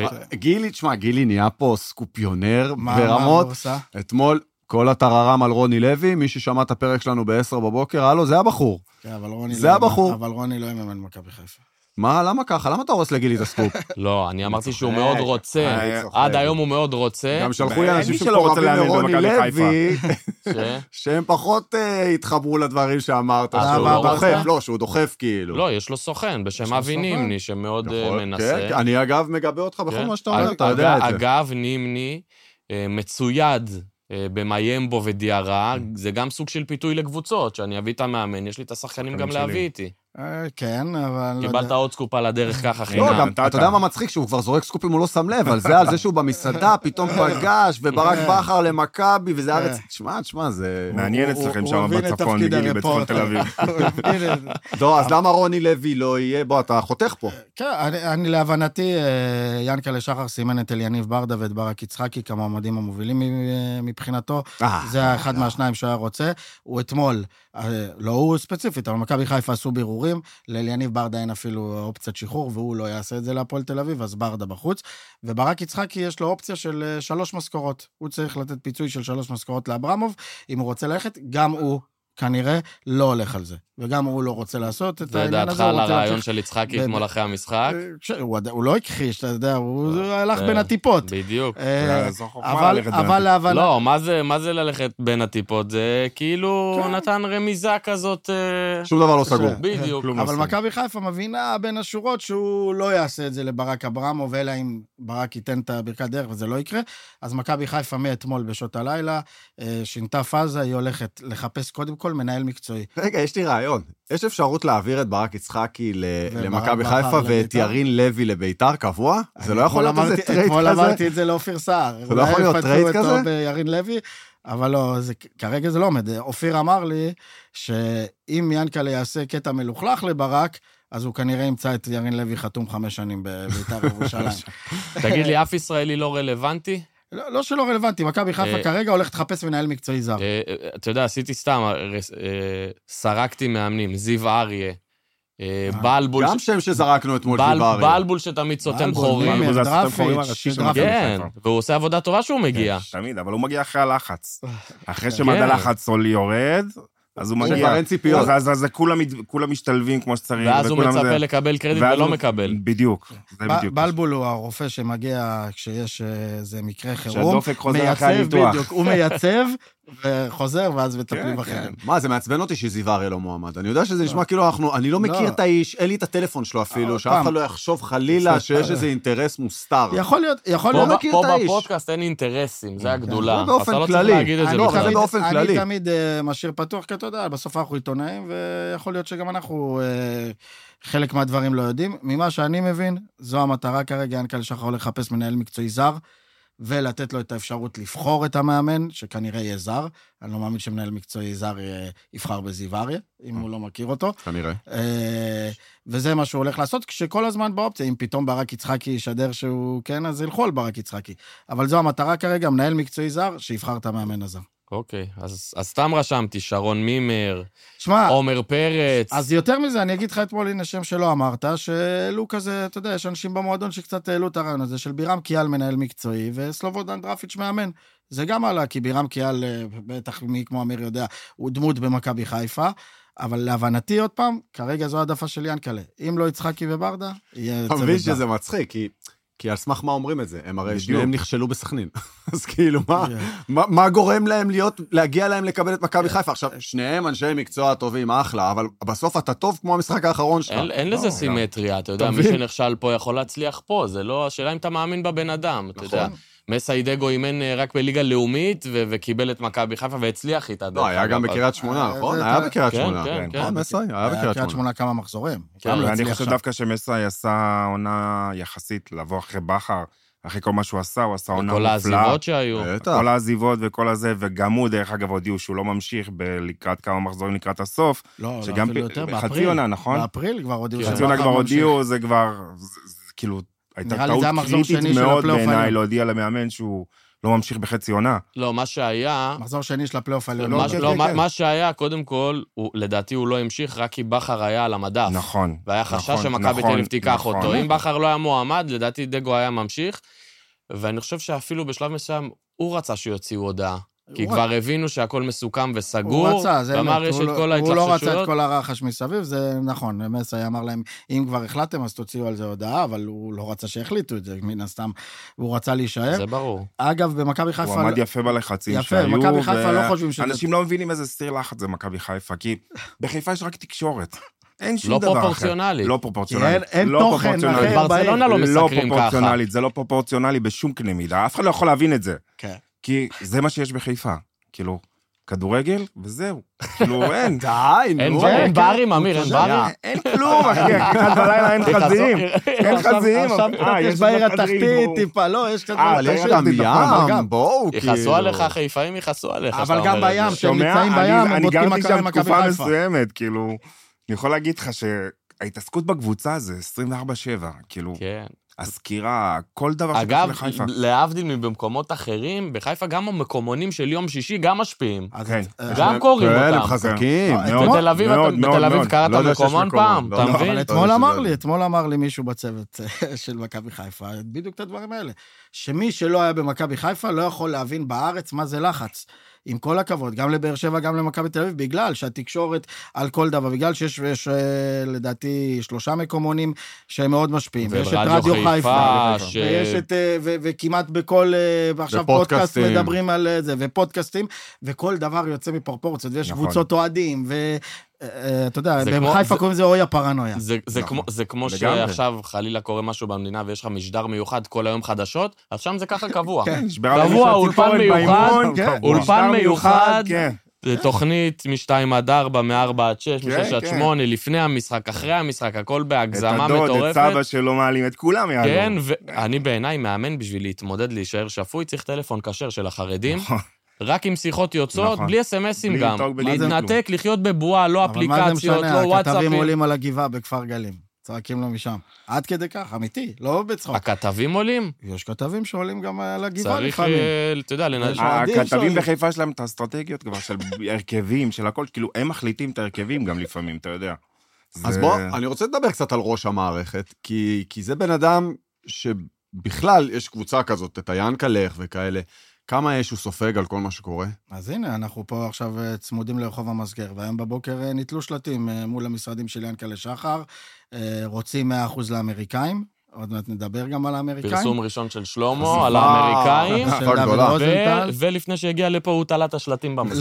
Speaker 4: גילי, תשמע, גילי נהיה פה סקופיונר ברמות. אתמול, כל הטררם על רוני לוי, מי ששמע את הפרק שלנו ב-10 בבוקר, הלו, זה הבחור. זה הבחור.
Speaker 7: אבל רוני לא יאמן מכבי חיפה.
Speaker 4: מה, למה ככה? למה אתה הורס לגילי את הסקופ?
Speaker 5: לא, אני אמרתי שהוא מאוד רוצה. עד היום הוא מאוד רוצה.
Speaker 4: גם שלחו לי אנשים שמקורבים לרוני לוי, שהם פחות התחברו לדברים שאמרת, שהוא דוחף כאילו.
Speaker 5: לא, יש לו סוכן בשם אבי נימני, שמאוד מנסה.
Speaker 4: אני אגב מגבה אותך בכל מה שאתה אומר, אתה יודע את זה.
Speaker 5: אגב, נימני מצויד במיימבו ודיארה, זה גם סוג של פיתוי לקבוצות, שאני אביא את המאמן, יש לי את השחקנים גם להביא איתי.
Speaker 7: כן, אבל...
Speaker 5: קיבלת עוד סקופ על הדרך ככה חינם.
Speaker 4: לא, גם, אתה יודע מה מצחיק? שהוא כבר זורק סקופים, הוא לא שם לב, על זה שהוא במסעדה, פתאום פגש, וברק בכר למכבי, וזה ארץ... תשמע, זה...
Speaker 6: מעניין אצלכם שם בצפון, גילי בצפון תל אביב.
Speaker 4: לא, אז למה רוני לוי לא יהיה? בוא, אתה חותך פה.
Speaker 7: כן, אני להבנתי, ינקלה שחר סימן את אליניב ברדה ואת ברק יצחקי כמועמדים המובילים מבחינתו. זה אחד מהשניים שהיה רוצה. הוא אתמול, לא הוא ספציפית, אבל מכבי חיפה עשו בירורים, לאליניב ברדה אין אפילו אופציית שחרור, והוא לא יעשה את זה להפועל תל אביב, אז ברדה בחוץ. וברק יצחקי יש לו אופציה של 3 משכורות. הוא צריך לתת פיצוי של 3 משכורות לאברמוב, אם הוא רוצה ללכת, גם הוא כנראה לא הולך על זה. וגם הוא לא רוצה לעשות את העניין הזה.
Speaker 5: זה דעתך על הרעיון של יצחקי אתמול אחרי המשחק?
Speaker 7: הוא לא הכחיש, אתה יודע, הוא הלך בין הטיפות.
Speaker 5: בדיוק.
Speaker 7: אבל להבנה...
Speaker 5: לא, מה זה ללכת בין הטיפות? זה כאילו נתן רמיזה כזאת...
Speaker 4: שום דבר לא סגור.
Speaker 5: בדיוק.
Speaker 7: אבל מכבי חיפה מבינה בין השורות שהוא לא יעשה את זה לברק אברמוב, אלא אם ברק ייתן את הברכת דרך וזה לא יקרה. אז מכבי חיפה מאתמול בשעות הלילה, שינתה פאזה, היא הולכת לחפש קודם כל מנהל מקצועי.
Speaker 4: רגע, יש לי רעיון. יש אפשרות להעביר את ברק יצחקי למכבי חיפה ואת ירין לוי לביתר קבוע? זה לא יכול להיות איזה טרייד כזה?
Speaker 7: אתמול אמרתי את זה לאופיר סער.
Speaker 4: זה לא יכול להיות טרייד כזה?
Speaker 7: אולי יפתחו אותו בירין לוי, אבל לא, כרגע זה לא עומד. אופיר אמר לי שאם ינקלה יעשה קטע מלוכלך לברק, אז הוא כנראה ימצא את ירין לוי חתום 5 שנים בביתר ירושלים.
Speaker 5: תגיד לי, אף ישראלי לא רלוונטי?
Speaker 7: לא שלא רלוונטי, מכבי חיפה כרגע הולכת לחפש מנהל מקצועי זר.
Speaker 5: אתה יודע, עשיתי סתם, סרקתי מאמנים, זיו אריה, בלבול...
Speaker 4: גם שם שזרקנו אתמול זיווארי.
Speaker 5: בלבול שתמיד סותם חורים.
Speaker 6: בלבול זה סותם חורים הראשי של מכבי
Speaker 5: כן,
Speaker 6: חיפה.
Speaker 5: והוא עושה עבודה טובה שהוא מגיע.
Speaker 6: תמיד, אבל הוא מגיע אחרי הלחץ. אחרי שמד הלחץ עולי יורד, אז הוא מגיע.
Speaker 4: שכבר אין ציפיות.
Speaker 6: אז כולם משתלבים כמו שצריך.
Speaker 5: ואז הוא מצפה לקבל קרדיט ולא מקבל.
Speaker 6: בדיוק.
Speaker 7: בלבול הוא הרופא שמגיע כשיש איזה מקרה חירום.
Speaker 6: שהדופק חוזר אחרי הניתוח.
Speaker 7: בדיוק, הוא מייצב וחוזר, ואז מטפלים אחרים.
Speaker 4: מה, זה מעצבן אותי שזיווארי לא מועמד. אני יודע שזה נשמע כאילו אני לא מכיר את האיש, אין לי את הטלפון שלו אפילו, שאף אחד לא יחשוב חלילה שיש איזה אינטרס מוסתר.
Speaker 7: יכול להיות.
Speaker 4: מכיר את האיש.
Speaker 5: פה בפודקאסט אין אינטרסים, זה הגדולה.
Speaker 4: באופן כללי.
Speaker 7: אני תמיד משאיר פתוח, כי אתה יודע, בסוף אנחנו עיתונאים, ויכול להיות שגם אנחנו חלק מהדברים לא יודעים. ממה שאני מבין, זו המטרה כרגע, ינקל שחר הולך לחפש מנהל מקצועי זר, ולתת לו את האפשרות לבחור את המאמן, שכנראה יהיה זר. אני לא מאמין שמנהל מקצועי זר יבחר בזיווארי, אם הוא לא מכיר אותו.
Speaker 4: כנראה.
Speaker 7: וזה מה שהוא הולך לעשות, כשכל הזמן באופציה, אם פתאום ברק יצחקי ישדר שהוא כן, אז ילכו על ברק יצחקי. אבל זו המטרה כרגע, מנהל מקצועי זר, שיבחר את המאמן הזר.
Speaker 5: אוקיי, אז סתם רשמתי, שרון מימר,
Speaker 7: שמה,
Speaker 5: עומר פרץ.
Speaker 7: אז יותר מזה, אני אגיד לך אתמול, הנה שם שלא אמרת, שהעלו כזה, אתה יודע, יש אנשים במועדון שקצת העלו את הרעיון הזה, של בירם קיאל מנהל מקצועי, וסלובודן דרפיץ' מאמן. זה גם עלה, כי בירם קיאל, בטח מי כמו אמיר יודע, הוא דמות במכבי חיפה, אבל להבנתי עוד פעם, כרגע זו העדפה של ינקלה. אם לא יצחקי וברדה, יהיה צוות
Speaker 4: מבין שזה מצחיק, כי על סמך מה אומרים את זה? הם הרי שניהם נכשלו בסכנין. אז כאילו, מה גורם להם להגיע להם לקבל את מכבי חיפה? עכשיו, שניהם אנשי מקצוע טובים, אחלה, אבל בסוף אתה טוב כמו המשחק האחרון שלך.
Speaker 5: אין לזה סימטריה, אתה יודע, מי שנכשל פה יכול להצליח פה, זה לא השאלה אם אתה מאמין בבן אדם, אתה יודע. מסיידגו אימן רק בליגה לאומית, וקיבל את מכבי חיפה והצליח איתה.
Speaker 4: לא, היה גם בקריית שמונה, נכון? היה בקריית שמונה.
Speaker 5: כן.
Speaker 4: מסי, היה
Speaker 7: בקריית שמונה כמה מחזורים.
Speaker 6: אני חושב דווקא שמסי עשה עונה יחסית לבוא אחרי בכר, אחרי כל מה שהוא עשה, הוא עשה עונה מופלאה.
Speaker 5: כל העזיבות שהיו.
Speaker 6: כל העזיבות וכל הזה, וגם הוא, דרך אגב, הודיעו שהוא לא ממשיך לקראת כמה מחזורים לקראת הסוף.
Speaker 7: לא, אפילו יותר,
Speaker 6: חצי עונה, נכון?
Speaker 7: באפריל כבר הודיעו.
Speaker 6: חצי עונה כבר הודיעו, זה כבר, כאילו, הייתה טעות קריטית מאוד בעיניי להודיע למאמן שהוא לא ממשיך בחצי עונה.
Speaker 5: לא, מה שהיה...
Speaker 7: מחזור שני של הפלייאוף העליון.
Speaker 5: מה שהיה, קודם כל, לדעתי הוא לא המשיך, רק כי בכר היה על המדף.
Speaker 6: נכון.
Speaker 5: והיה חשש שמכבי תל אביב תיקח אותו. אם בכר לא היה מועמד, לדעתי דגו היה ממשיך, ואני חושב שאפילו בשלב מסוים הוא רצה שיוציאו הודעה. כי כבר הבינו שהכל מסוכם וסגור,
Speaker 7: הוא רצה, זה
Speaker 5: ואמר יש את כל ההתלחששויות.
Speaker 7: הוא לא רצה את כל הרחש מסביב, זה נכון, מסי אמר להם, אם כבר החלטתם, אז תוציאו על זה הודעה, אבל הוא לא רצה שהחליטו את זה, מן הסתם, הוא רצה להישאר.
Speaker 5: זה ברור.
Speaker 7: אגב, במכבי חיפה...
Speaker 6: הוא עמד יפה בלחצים שהיו,
Speaker 7: יפה, במכבי חיפה לא חושבים שזה...
Speaker 6: אנשים לא מבינים איזה סיר לחץ זה מכבי חיפה, כי בחיפה יש רק תקשורת. אין שום
Speaker 5: לא
Speaker 6: דבר אחר.
Speaker 5: פרופורציונלית.
Speaker 6: לא פרופורציונלית.
Speaker 7: אין תוכן אחר.
Speaker 5: ברצלונה לא מסקרים ככה.
Speaker 6: פרופורציונלית, זה לא פרופורציונלי בשום קנה מידה. אף אחד לא יכול להבין את זה.
Speaker 7: כן.
Speaker 6: כי זה מה שיש בחיפה. כאילו, כדורגל, וזהו. כאילו, אין.
Speaker 4: די, נו.
Speaker 5: אין ברים, אמיר, אין ברים.
Speaker 6: אין כלום, אחי. אחד בלילה אין חזירים. אין חזירים.
Speaker 7: עכשיו יש בעיר התחתית, טיפה, לא, יש קצת...
Speaker 4: אבל יש גם ים, בואו, כאילו.
Speaker 5: יכעסו עליך, חיפאים יכעסו עליך.
Speaker 7: אבל גם בים, כשהם נמצאים בים, הם בודקים מכבי חיפה.
Speaker 6: אני גרתי שם תקופה מסוימת, כאילו, אני יכול להגיד לך שההתעסקות בקבוצה זה 24/7, כאילו, הסקירה, כל דבר שקשור לחיפה.
Speaker 5: אגב, להבדיל מבמקומות אחרים, בחיפה גם המקומונים של יום שישי גם משפיעים. גם קוראים אותם.
Speaker 4: הם חזקים.
Speaker 5: בתל אביב קראת מקומון פעם, אתה מבין?
Speaker 7: אבל אתמול אמר לי מישהו בצוות של מכבי חיפה, בדיוק את הדברים האלה, שמי שלא היה במכבי חיפה לא יכול להבין בארץ מה זה לחץ. עם כל הכבוד, גם לבאר שבע, גם למכבי תל אביב, בגלל שהתקשורת על כל דבר, בגלל שיש לדעתי 3 מקומונים שהם מאוד משפיעים. ויש את רדיו חיפה, ויש את, וכמעט בכל, עכשיו פודקאסט מדברים על זה, ופודקאסטים, וכל דבר יוצא מפרופורציות, ויש קבוצות אוהדים, אתה יודע, בחיפה קוראים לזה אוי הפרנויה.
Speaker 5: זה כמו שעכשיו חלילה קורה משהו במדינה, ויש לך משדר מיוחד כל היום חדשות, אז שם זה ככה קבוע. קבוע, אולפן מיוחד, זה תוכנית מ-2-4, מ-4-6, מ-6-8, לפני המשחק, אחרי המשחק, הכל בהגזמה מטורפת.
Speaker 6: את הדוד, את סבא שלו מעלים, את כולם יעלו.
Speaker 5: כן, ואני בעיניי מאמן בשביל להתמודד, להישאר שפוי, צריך טלפון כשר של החרדים. רק עם שיחות יוצאות, בלי אס-אמסים גם. להתנתק, לחיות בבועה, לא אפליקציות, לא וואטסאפים.
Speaker 7: הכתבים עולים על הגבעה בכפר גלים. צועקים לו משם. עד כדי כך, אמיתי, לא בצחוק.
Speaker 5: הכתבים עולים?
Speaker 7: יש כתבים שעולים גם על הגבעה לפעמים.
Speaker 5: צריך, אתה יודע,
Speaker 6: הכתבים בחיפה שלהם את האסטרטגיות כבר, של הרכבים, של הכל, כאילו, הם מחליטים את ההרכבים גם לפעמים, אתה יודע.
Speaker 4: אז בוא, אני רוצה לדבר קצת על ראש המערכת, כי זה בן אדם שבכלל יש קבוצה כזאת, את ינקלך וכאלה, כמה אש הוא סופג על כל מה שקורה?
Speaker 7: אז הנה, אנחנו פה עכשיו צמודים לרחוב המסגר, והיום בבוקר נתלו שלטים מול המשרדים של ינקלה שחר, רוצים 100% לאמריקאים, עוד מעט נדבר גם על האמריקאים.
Speaker 5: פרסום ראשון של שלמה, על האמריקאים,
Speaker 7: של דוד רוזנטל.
Speaker 5: ולפני שהגיע לפה הוא תלה את השלטים במסגר.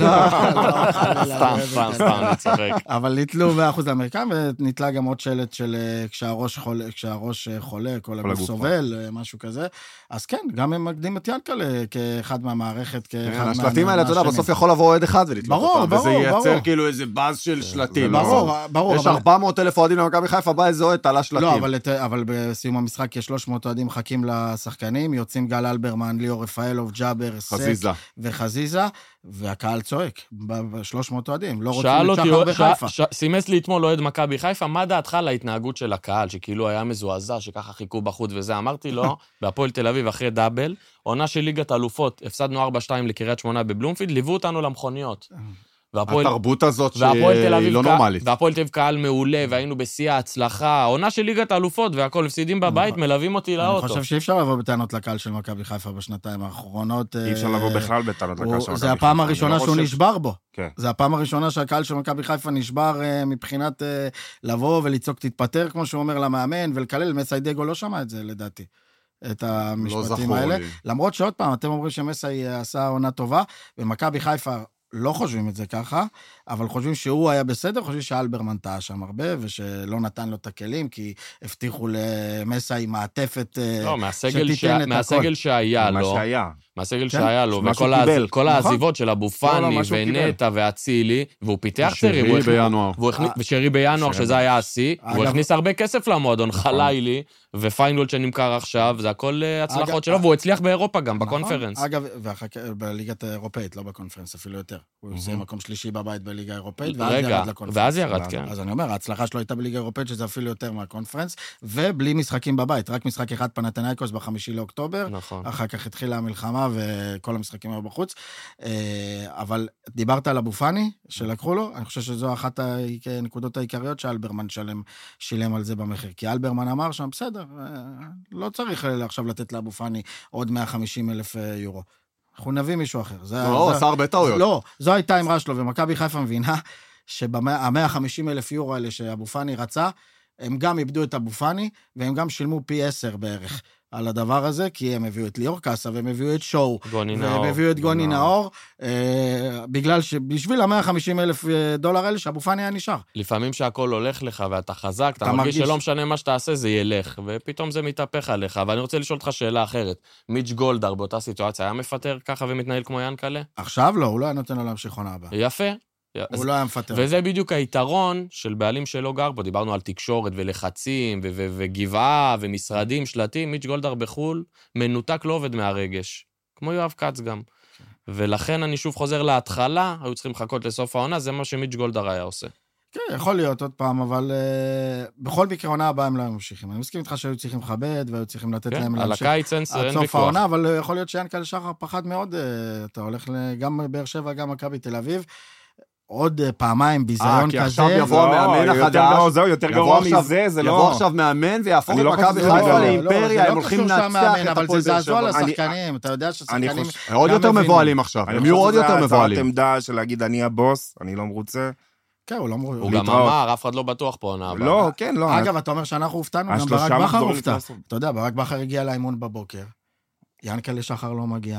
Speaker 7: לא,
Speaker 5: סתם, אני צוחק.
Speaker 7: אבל נתלו 100% לאמריקאים, ונתלה גם עוד שלט של כשהראש חולה, כל הגוף סובל, משהו כזה. אז כן, גם הם מקדים את ינקלה כאחד מהמערכת, כאחד מהשנים.
Speaker 4: השלטים האלה, אתה יודע, בסוף יכול לבוא עוד אחד ולתלות אותם.
Speaker 7: ברור.
Speaker 4: וזה ייצר כאילו איזה באז של שלטים.
Speaker 7: ברור.
Speaker 4: יש 400,000 אוהדים למכבי חיפה, בא איזה אוהד, תלה שלטים.
Speaker 7: לא, אבל בסיום המשחק כ-300 אוהדים מחכים לשחקנים, יוצאים גל אלברמן, ליאור רפאלוב, ג'אבר, סק וחזיזה, והקהל צועק, ב-300 אוהדים, לא רוצים את שחר בחיפה.
Speaker 5: סימס לי אתמול אוהד מכבי חיפה, מה דעתך להתנהגות של הקהל, שכאילו היה מזועזע, שככה חיכו בחוץ וזה, אמרתי לו, בהפועל תל אביב אחרי דאבל, עונה של ליגת אלופות, הפסדנו 4-2 לקריית שמונה בבלומפילד, ליוו אותנו למכוניות.
Speaker 4: התרבות הזאת שהיא לא נורמלית.
Speaker 5: והפועל תל אביב קהל מעולה, והיינו בשיא ההצלחה, עונה של ליגת האלופות, והכל הפסידים בבית, מלווים אותי לאוטו.
Speaker 7: אני חושב שאי אפשר לבוא בטענות לקהל של מכבי חיפה בשנתיים האחרונות.
Speaker 6: אי אפשר לבוא בכלל בטענות לקהל של מכבי חיפה.
Speaker 7: זה הפעם הראשונה שהוא נשבר בו. זה הפעם הראשונה שהקהל של מכבי חיפה נשבר מבחינת לבוא ולצעוק תתפטר, כמו שהוא אומר למאמן, ולקלל. מסיידגו לא שמע את זה, לדעתי. את המשפטים האלה. למרות שעוד פעם, אתם אומרים שמסי עשה עונה טובה, ומכבי חיפה לא חושבים את זה ככה, אבל חושבים שהוא היה בסדר, חושבים שאלברמן טעה שם הרבה, ושלא נתן לו את הכלים, כי הבטיחו למסי מעטפת שתיתן את הכל.
Speaker 5: מהסגל שהיה לו, מהסגל שהיה לו, וכל העזיבות של אבו פאני ונטה והצילי, והוא פיתח צעירים, ושרי בינואר, שזה היה השיא, הוא הכניס הרבה כסף למועדון, חלילי, ופיינגולד שנמכר עכשיו, זה הכל הצלחות שלו, והוא הצליח באירופה גם, בקונפרנס.
Speaker 7: אגב, בליגת האירופאית, לא בקונפרנס, אפילו יותר. הוא עושה מקום שלישי בבית בליגה האירופאית, ואז ירד לקונפרנס.
Speaker 5: ואז ירד, כן.
Speaker 7: אז אני אומר, ההצלחה שלו הייתה בליגה האירופאית, שזה אפילו יותר מהקונפרנס, ובלי משחקים בבית, רק משחק אחד פנתנייקוס ב5 לאוקטובר, אחר כך התחילה המלחמה וכל המשחקים היו בחוץ. אבל דיברת על אבו פאני, שלקחו לו, אני חושב שזו אחת הנקודות העיקריות שאלברמן שילם על זה במחיר, כי אלברמן אמר שם, בסדר, לא צריך עכשיו לתת לאבו פאני עוד 150,000 יורו. אנחנו נביא מישהו אחר.
Speaker 4: לא, עשה הרבה טעויות.
Speaker 7: לא, זו הייתה אמרה שלו, ומכבי חיפה מבינה שה-150,000 יורו האלה שאבו פאני רצה, הם גם איבדו את אבו פאני, והם גם שילמו פי 10 בערך על הדבר הזה, כי הם הביאו את ליאור קאסה, והם הביאו את שואו, והם הביאו את גוני נאור, בשביל ה-150,000 דולר האלה, שאבו פאני היה נשאר.
Speaker 5: לפעמים שהכל הולך לך, ואתה חזק, אתה מרגיש שלא משנה מה שאתה עושה, זה ילך, ופתאום זה מתהפך עליך. ואני רוצה לשאול אותך שאלה אחרת. מיץ' גולדהר באותה סיטואציה, היה מפטר ככה ומתנהל כמו ינקלה?
Speaker 7: עכשיו לא, הוא לא היה נותן לו להמשיך עונה הבאה.
Speaker 5: יפה.
Speaker 7: הוא לא היה מפטר.
Speaker 5: וזה בדיוק היתרון של בעלים שלא גר פה. דיברנו על תקשורת ולחצים וגבעה ומשרדים, שלטים. מיץ' גולדהר בחול מנותק לא עובד מהרגש. כמו יואב קץ גם. ולכן אני שוב חוזר להתחלה, היו צריכים לחכות לסוף העונה, זה מה שמיץ' גולדהר היה עושה.
Speaker 7: כן, יכול להיות עוד פעם, אבל בכל מקרה העונה הבאה הם לא ממשיכים. אני מסכים איתך שהיו צריכים לכבד, והיו צריכים לתת להם להמשיך עד סוף העונה, אבל יכול להיות שיענקל'ה שחר פחד מאוד, אתה הולך גם באר שבע, גם מכבי תל אביב, עוד פעמיים ביזיון כזה.
Speaker 4: כי עכשיו יבוא המאמן החדש.
Speaker 6: זהו, יותר גרוע מזה, זה לא...
Speaker 4: יבוא עכשיו מאמן ויהפוך את מכבי חיפה לאימפריה, הם הולכים לנצח את
Speaker 7: אבל זה זעזוע לשחקנים, אתה יודע ששחקנים...
Speaker 4: עוד יותר מבועלים עכשיו, הם יהיו עוד יותר מבועלים.
Speaker 6: זאת עמדה של להגיד, אני הבוס, אני לא מרוצה.
Speaker 7: כן, הוא לא מרוצה.
Speaker 5: הוא גם אמר, אף אחד לא בטוח פה עונה הבאה.
Speaker 6: לא, כן, לא.
Speaker 7: אגב, אתה אומר שאנחנו הופתענו, גם ברק בכר הופתע. אתה יודע, ברק בכר הגיע לאימון בבוקר, יענקל'ה שחר לא מגיע.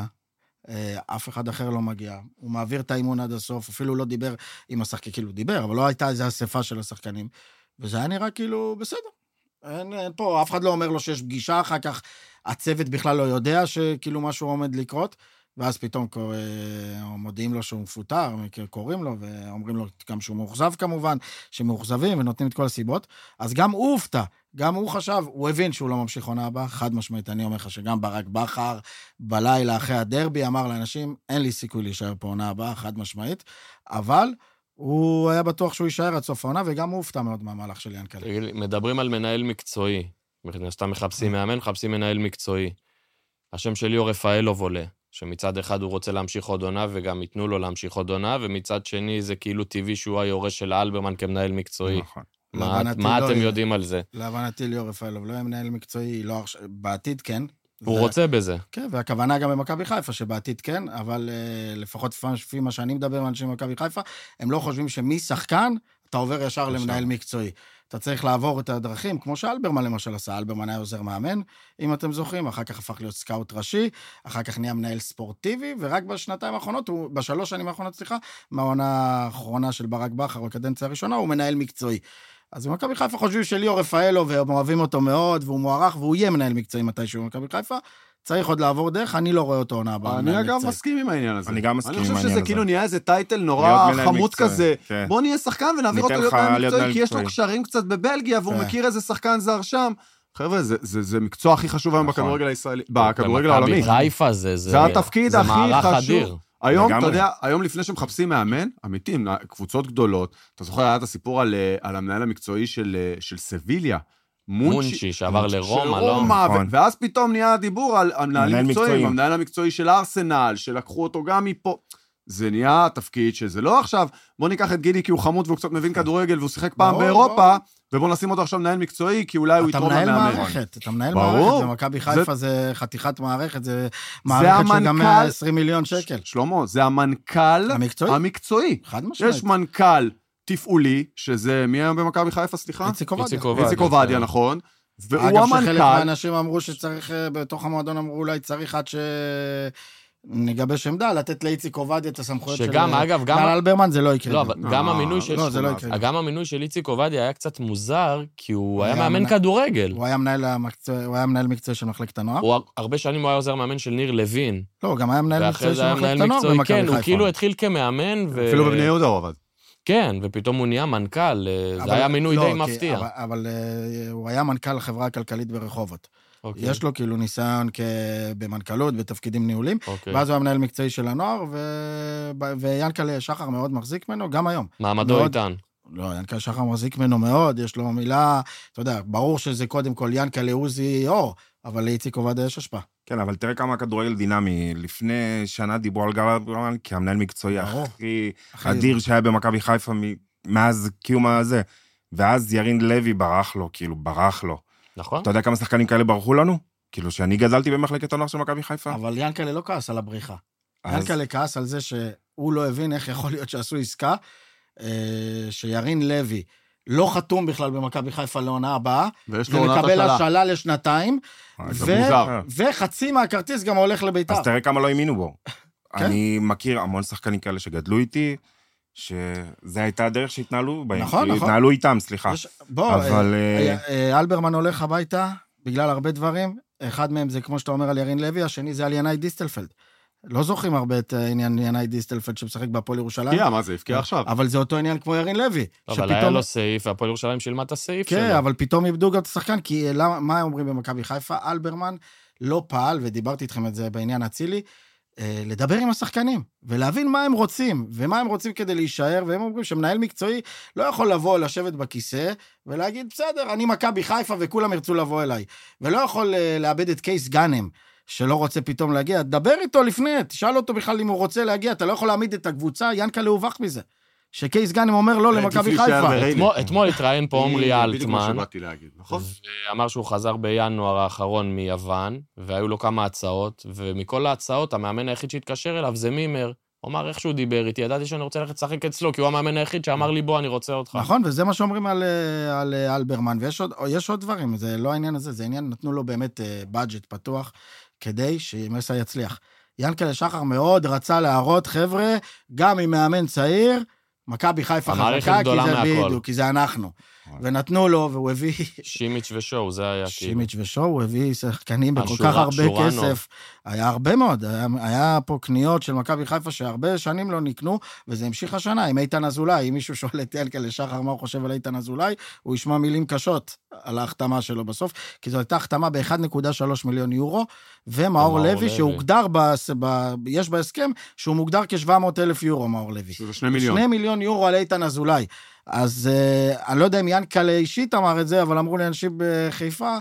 Speaker 7: אף אחד אחר לא מגיע, הוא מעביר את האימון עד הסוף, אפילו לא דיבר עם השחקנים, כאילו דיבר, אבל לא הייתה איזו אספה של השחקנים, וזה היה נראה כאילו בסדר. אין פה, אף אחד לא אומר לו שיש פגישה, אחר כך הצוות בכלל לא יודע שכאילו משהו עומד לקרות, ואז פתאום מודיעים לו שהוא מפוטר, קוראים לו, ואומרים לו גם שהוא מאוכזב כמובן, שמאוכזבים ונותנים את כל הסיבות, אז גם הוא הופתע, גם הוא חשב, הוא הבין שהוא לא ממשיך עונה הבאה, חד משמעית, אני אומר לך שגם ברק בכר, בלילה אחרי הדרבי, אמר לאנשים, אין לי סיכוי להישאר פה עונה הבאה, חד משמעית, אבל הוא היה בטוח שהוא יישאר עד סוף העונה, וגם הוא הופתע מאוד מהמהלך של ינקל'ה.
Speaker 5: מדברים על מנהל מקצועי, סתם מחפשים מאמן, מחפשים מנהל מקצועי. השם של ליאור רפאלוב עולה, שמצד אחד הוא רוצה להמשיך עוד עונה, וגם ייתנו לו להמשיך עוד עונה, ומצד שני זה כאילו טבעי שהוא היורש של אלברמן כמנהל מקצועי.
Speaker 6: נכון.
Speaker 5: מה אתם יודעים על זה?
Speaker 7: להבנתי ליאור רפאלוב לא יהיה מנהל מקצועי, בעתיד כן.
Speaker 5: הוא רוצה בזה.
Speaker 7: כן, והכוונה גם במכבי חיפה, שבעתיד כן, אבל לפחות לפי מה שאני מדבר עם אנשים במכבי חיפה, הם לא חושבים שמשחקן אתה עובר ישר למנהל מקצועי. אתה צריך לעבור את הדרכים, כמו שאלברמן למשל עשה, אלברמן היה עוזר מאמן, אם אתם זוכרים, אחר כך הפך להיות סקאוט ראשי, אחר כך נהיה מנהל ספורטיבי, ורק בשלוש שנים האחרונות, מהעונה האחרונה של ברק בכר, בקדנציה הראשונה, הוא מנהל מקצועי. אז במכבי חיפה חושבים שליאור רפאלוב, והם אוהבים אותו מאוד, והוא מוערך, והוא יהיה מנהל מקצועי מתישהו במכבי חיפה, צריך עוד לעבור דרך, אני לא רואה אותו עונה הבאה.
Speaker 4: אני אגב מסכים עם העניין הזה.
Speaker 6: אני גם מסכים עם העניין הזה.
Speaker 4: אני חושב שזה כאילו נהיה איזה טייטל נורא חמוד כזה. בוא נהיה שחקן ונעביר אותו להיות מנהל מקצועי, כי יש לו קשרים קצת בבלגיה, והוא מכיר איזה שחקן זר שם. חבר'ה, זה מקצוע הכי חשוב היום בכדורגל הישראלי, בכדורגל העולמי.
Speaker 5: במכבי חיפה
Speaker 4: זה התפקיד הכי חשוב. היום, אתה יודע, היום לפני שמחפשים מאמן, אמיתים, קבוצות גדולות, אתה זוכר, היה את הסיפור על המנהל המקצועי של סביליה,
Speaker 5: מונצ'י, שעבר לרומא, לא?
Speaker 4: ואז פתאום נהיה הדיבור על המנהל מקצועי, המנהל המקצועי של ארסנל, שלקחו אותו גם מפה. זה נהיה תפקיד שזה לא עכשיו, בוא ניקח את גידי כי הוא חמוד והוא קצת מבין כדורגל, והוא שיחק פעם באירופה, ובוא נשים אותו עכשיו מנהל מקצועי, כי אולי הוא יתרום למאמן.
Speaker 7: אתה מנהל מערכת, ומכבי חיפה זה חתיכת מערכת, זה מערכת של גם 120 מיליון שקל.
Speaker 4: שלמה, זה המנכ"ל המקצועי.
Speaker 7: חד משמעית.
Speaker 4: יש מנכ"ל תפעולי, שזה מי היום במכבי חיפה, סליחה? איציק עובדיה, נכון. והוא המנכ"ל.
Speaker 7: אגב שחלק מהאנשים אמרו שצריך, בתוך המועדון אמרו אולי צריך עד נגבש עמדה, לתת לאיציק עובדיה את הסמכויות של גל אלברמן, זה לא יקרה.
Speaker 5: לא, גם המינוי של איציק עובדיה היה קצת מוזר, כי הוא היה מאמן כדורגל.
Speaker 7: הוא היה מנהל מקצועי של מחלקת הנוער.
Speaker 5: הרבה שנים הוא היה עוזר מאמן של ניר לוין.
Speaker 7: לא, גם היה מנהל מקצועי של מחלקת הנוער במכבי חיפה.
Speaker 5: כן, הוא כאילו התחיל כמאמן.
Speaker 4: אפילו בבני יהודה הוא עבד.
Speaker 5: כן, ופתאום הוא נהיה מנכ"ל, זה היה מינוי די מפתיע.
Speaker 7: אבל הוא היה מנכ"ל החברה הכלכלית ברחובות. יש לו כאילו ניסיון במנכ"לות, בתפקידים ניהולים, ואז הוא היה מנהל מקצועי של הנוער, ויאנקל שחר מאוד מחזיק ממנו, גם היום.
Speaker 5: מעמדו איתן.
Speaker 7: לא, יאנקל שחר מחזיק ממנו מאוד, יש לו מילה, אתה יודע, ברור שזה קודם כל יאנקל עוזי אור, אבל לאיציק עובדיה יש השפעה.
Speaker 6: כן, אבל תראה כמה כדורגל דינמי. לפני שנה דיברו על גל אלברמן, כי המנהל מקצועי הכי אדיר שהיה במכבי חיפה מאז קיום הזה, ואז ירין לוי ברח לו.
Speaker 5: נכון.
Speaker 6: אתה יודע כמה שחקנים כאלה ברחו לנו? כאילו שאני גדלתי במחלקת הנוער של מכבי חיפה.
Speaker 7: אבל ינקלה לא כעס על הבריחה. ינקלה כעס על זה שהוא לא הבין איך יכול להיות שעשו עסקה, שירין לוי לא חתום בכלל במכבי חיפה לעונה הבאה, ומקבל השאלה לשנתיים, וחצי מהכרטיס גם הולך לביתר.
Speaker 6: אז תראה כמה לא האמינו בו. אני מכיר המון שחקנים כאלה שגדלו איתי, שזה הייתה הדרך שהתנהלו בהם.
Speaker 7: נכון.
Speaker 6: התנהלו איתם, סליחה.
Speaker 7: בוא, אלברמן הולך הביתה בגלל הרבה דברים. אחד מהם זה, כמו שאתה אומר, על ירין לוי, השני זה על ינאי דיסטלפלד. לא זוכרים הרבה את עניין ינאי דיסטלפלד שמשחק בהפועל ירושלים.
Speaker 4: מה זה? הפקיע עכשיו.
Speaker 7: אבל זה אותו עניין כמו ירין לוי.
Speaker 5: אבל היה לו סעיף, והפועל ירושלים שילמה את הסעיף שלו.
Speaker 7: כן, אבל פתאום איבדו גם את השחקן, כי מה אומרים במכבי חיפה? אלברמן לא פעל, ודיברתי איתכם את זה בעניין הצילי, לדבר עם השחקנים, ולהבין מה הם רוצים, ומה הם רוצים כדי להישאר, והם אומרים שמנהל מקצועי לא יכול לבוא, לשבת בכיסא, ולהגיד, בסדר, אני מכבי חיפה, וכולם ירצו לבוא אליי, ולא יכול לאבד את קייס גאנם, שלא רוצה פתאום להגיע, דבר איתו לפני, תשאל אותו בכלל אם הוא רוצה להגיע, אתה לא יכול להעמיד את הקבוצה, ינקלה הובך מזה. שקייס גאנם אומר לא למכבי חיפה.
Speaker 5: אתמול התראיין פה עומרי אלטמן, ואמר שהוא חזר בינואר האחרון מיוון, והיו לו כמה הצעות, ומכל ההצעות, המאמן היחיד שהתקשר אליו זה מימר. הוא אמר איך שהוא דיבר איתי, ידעתי שאני רוצה ללכת לשחק אצלו, כי הוא המאמן היחיד שאמר לי בוא, אני רוצה אותך.
Speaker 7: נכון, וזה מה שאומרים על אלברמן, ויש עוד דברים, זה לא העניין הזה, זה עניין, נתנו לו באמת בדג'ט פתוח, כדי שמסע יצליח. ינקלה שחר מאוד רצה להראות, חבר'ה, גם עם מאמן צעיר, מכבי חיפה חזקה, כי זה אנחנו. ונתנו לו, והוא הביא...
Speaker 5: שימיץ' ושואו, זה היה כאילו.
Speaker 7: שימיץ' ושואו, הוא הביא שחקנים בכל כך הרבה כסף. היה הרבה מאוד, היה פה קניות של מכבי חיפה שהרבה שנים לא נקנו, וזה המשיך השנה עם איתן אזולאי. אם מישהו שואל את ינקלה שחר מה הוא חושב על איתן אזולאי, הוא ישמע מילים קשות על ההחתמה שלו בסוף, כי זו הייתה החתמה ב-1.3 מיליון יורו, ומאור לוי שהוגדר, יש בהסכם, שהוא מוגדר כ-700,000 יורו, מאור לוי. 2 מיליון יורו על איתן אזולאי. אז אני לא יודע אם ינקלה אישית אמר את זה, אבל אמרו לי אנשים בחיפה,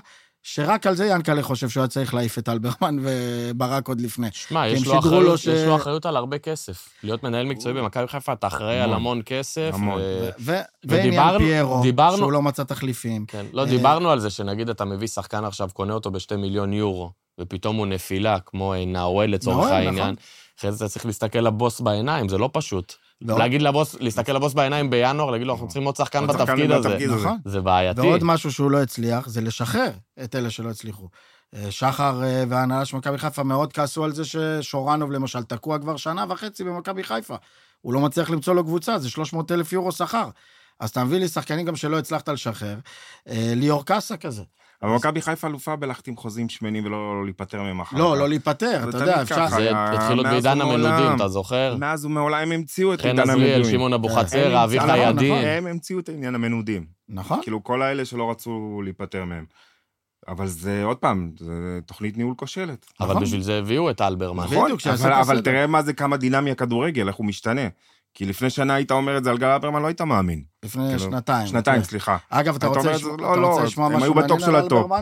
Speaker 7: שרק על זה ינקלה חושב שהוא היה צריך להעיף את אלברמן וברק עוד לפני.
Speaker 5: שמע, יש לו אחריות על הרבה כסף. להיות מנהל מקצועי במכבי חיפה, אתה אחראי על המון כסף.
Speaker 7: ועניין פיירו, שהוא לא מצא תחליפים.
Speaker 5: לא, דיברנו על זה, שנגיד אתה מביא שחקן עכשיו, קונה אותו ב2 מיליון יורו, ופתאום הוא נפילה, כמו נאוול לצורך העניין. אחרי זה אתה צריך להסתכל לבוס בעיניים, זה לא פשוט. להסתכל לבוס בעיניים בינואר, להגיד לו, אנחנו צריכים עוד שחקן בתפקיד הזה. זה בעייתי.
Speaker 7: ועוד משהו שהוא לא הצליח, זה לשחרר את אלה שלא הצליחו. שחר והנהלה של מכבי חיפה מאוד כעסו על זה ששורנוב למשל תקוע כבר 1.5 שנה במכבי חיפה. הוא לא מצליח למצוא לו קבוצה, זה 300,000 יורו שכר. אז אתה מביא לי שחקנים גם שלא הצלחת לשחרר. ליאור קאסה כזה.
Speaker 6: אבל מכבי חיפה אלופה בלהחתים חוזים שמנים ולא להיפטר מהם אחר.
Speaker 7: לא להיפטר, אתה יודע, אפשר.
Speaker 5: זה התחיל עוד בעידן המנודים, אתה זוכר?
Speaker 6: מאז ומעולם הם המציאו את
Speaker 5: עידן המנודים. חן עזריאל, שמעון אבוחצירא, אביחי ידין.
Speaker 6: הם המציאו את העניין המנודים.
Speaker 7: נכון.
Speaker 6: כאילו כל האלה שלא רצו להיפטר מהם. אבל זה עוד פעם, זה תוכנית ניהול כושלת.
Speaker 5: אבל בשביל זה הביאו את אלברמן.
Speaker 6: נכון, אבל תראה מה זה כמה דינמיה כדורגל, איך הוא משתנה. כי לפני שנה היית אומר את זה על גל אלברמן, לא היית מאמין.
Speaker 7: לפני שנתיים.
Speaker 6: שנתיים, סליחה.
Speaker 7: אגב, אתה רוצה לשמוע משהו מעניין על אלברמן?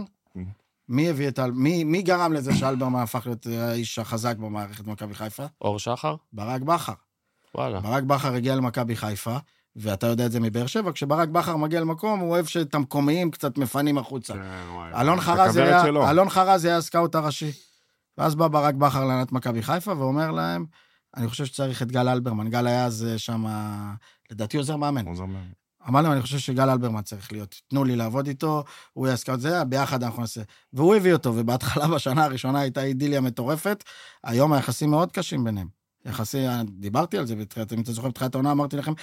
Speaker 7: מי גרם לזה שאלברמן הפך להיות האיש החזק במערכת מכבי חיפה?
Speaker 5: אור שחר?
Speaker 7: ברק בכר.
Speaker 5: וואלה.
Speaker 7: ברק בכר הגיע למכבי חיפה, ואתה יודע את זה מבאר שבע, כשברק בכר מגיע למקום, הוא אוהב שאת המקומיים קצת מפנים החוצה. אלון חרז היה הסקאוט הראשי. ואז בא ברק בכר לענת מכבי חיפה, ואומר להם, אני חושב שצריך את גל אלברמן. גל היה אז שם, לדעתי עוזר מאמן. אמר להם, אני חושב שגל אלברמן צריך להיות. תנו לי לעבוד איתו, הוא יעסקה את זה, ביחד אנחנו נעשה. והוא הביא אותו, ובהתחלה בשנה הראשונה הייתה אידיליה מטורפת, היום היחסים מאוד קשים ביניהם. דיברתי על זה, אם אתה זוכר בתחילת העונה, אמרתי לכם,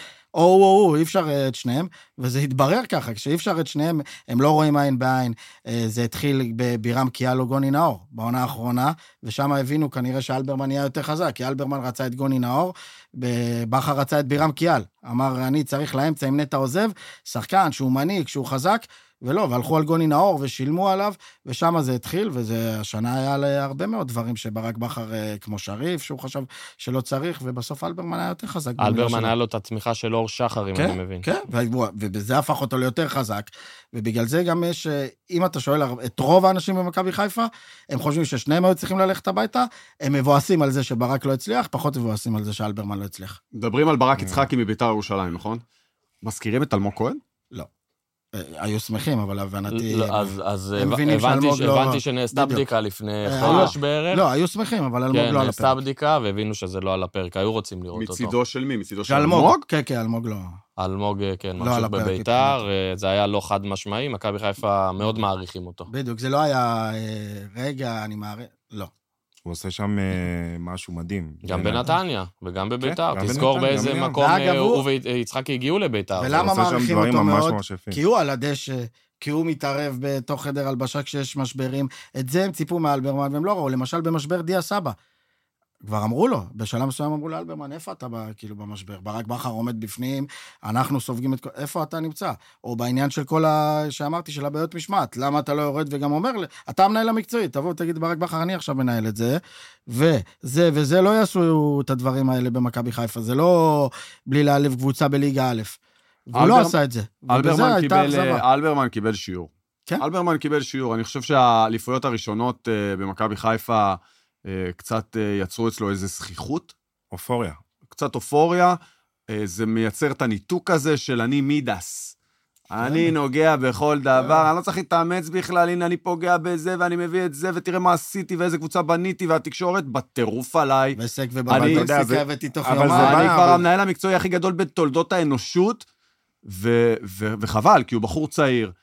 Speaker 7: אי אפשר את שניהם, וזה התברר ככה, כשאי אפשר את שניהם, הם לא רואים עין בעין, זה התחיל בבירם קיאל או גוני נאור, בעונה האחרונה, ושם הבינו כנראה שאלברמן נהיה יותר חזק, כי אלברמן רצה את גוני נאור, בכר רצה את בירם קיאל, אמר, אני צריך לאמצע עם נטע עוזב, שחקן שהוא מנהיג, שהוא חזק, ולא, והלכו על גוני נאור ושילמו עליו, ושם זה התחיל, וזה השנה היה להרבה מאוד דברים שברק בכר כמו שריף, שהוא חשב שלא צריך, ובסוף אלברמן היה יותר חזק.
Speaker 5: אלברמן היה לו את התמיכה של אור שחר, אם אני מבין.
Speaker 7: כן, ובזה הפך אותו ליותר חזק, ובגלל זה גם יש, אם אתה שואל את רוב האנשים במכבי חיפה, הם חושבים ששניהם היו צריכים ללכת הביתה, הם מבואסים על זה שברק לא הצליח, פחות מבואסים על זה שאלברמן לא הצליח.
Speaker 4: מדברים על ברק יצחקי מביתר ירושלים, נכון? מזכירים את אלמוג כהן?
Speaker 7: לא. היו שמחים, אבל הבנתי...
Speaker 5: אז הבנתי שנעשתה בדיקה לפני חודש בערך.
Speaker 7: לא, היו שמחים, אבל אלמוג לא על הפרק.
Speaker 5: כן, נעשתה בדיקה, והבינו שזה לא על הפרק, היו רוצים לראות אותו.
Speaker 4: מצידו של מי? מצידו של אלמוג?
Speaker 7: כן, אלמוג לא.
Speaker 5: אלמוג, כן, ממשיך בביתר, זה היה לא חד משמעי, מכבי חיפה מאוד מעריכים אותו.
Speaker 7: בדיוק, זה לא היה רגע, אני מעריך, לא.
Speaker 6: הוא עושה שם משהו מדהים.
Speaker 5: גם בנתניה, וגם בביתר. תזכור באיזה מקום הוא ויצחקי הגיעו לביתר.
Speaker 7: ולמה מעריכים אותו מאוד? כי הוא על הדשא, כי הוא מתערב בתוך חדר הלבשה כשיש משברים. את זה הם ציפו מאלברמן, והם לא ראו. למשל במשבר דיה סבא. כבר אמרו לו, בשלב מסוים אמרו לאלברמן, איפה אתה כאילו במשבר? ברק בכר עומד בפנים, אנחנו סופגים את... איפה אתה נמצא? או בעניין של כל שאמרתי, של הבעיות משמעת, למה אתה לא יורד וגם אומר, אתה המנהל המקצועי, תבוא ותגיד ברק בכר, אני עכשיו מנהל את זה, וזה לא יעשו את הדברים האלה במכבי חיפה, זה לא בלי להעלב קבוצה בליגה א', והוא לא עשה את זה.
Speaker 4: אלברמן קיבל שיעור. אלברמן קיבל שיעור, אני חושב שהאליפויות הראשונות במכבי חיפה קצת יצרו אצלו איזו שכיחות.
Speaker 6: אופוריה.
Speaker 4: קצת אופוריה, זה מייצר את הניתוק הזה של אני מידס. אני נוגע בכל דבר, אני לא צריך להתאמץ בכלל, הנה אני פוגע בזה ואני מביא את זה, ותראה מה עשיתי ואיזה קבוצה בניתי, והתקשורת בטירוף עליי.
Speaker 7: וסק ובבלטוסיקה הבאתי תוך יומיים.
Speaker 4: אני כבר המנהל המקצועי הכי גדול בתולדות האנושות, וחבל, כי הוא בחור צעיר,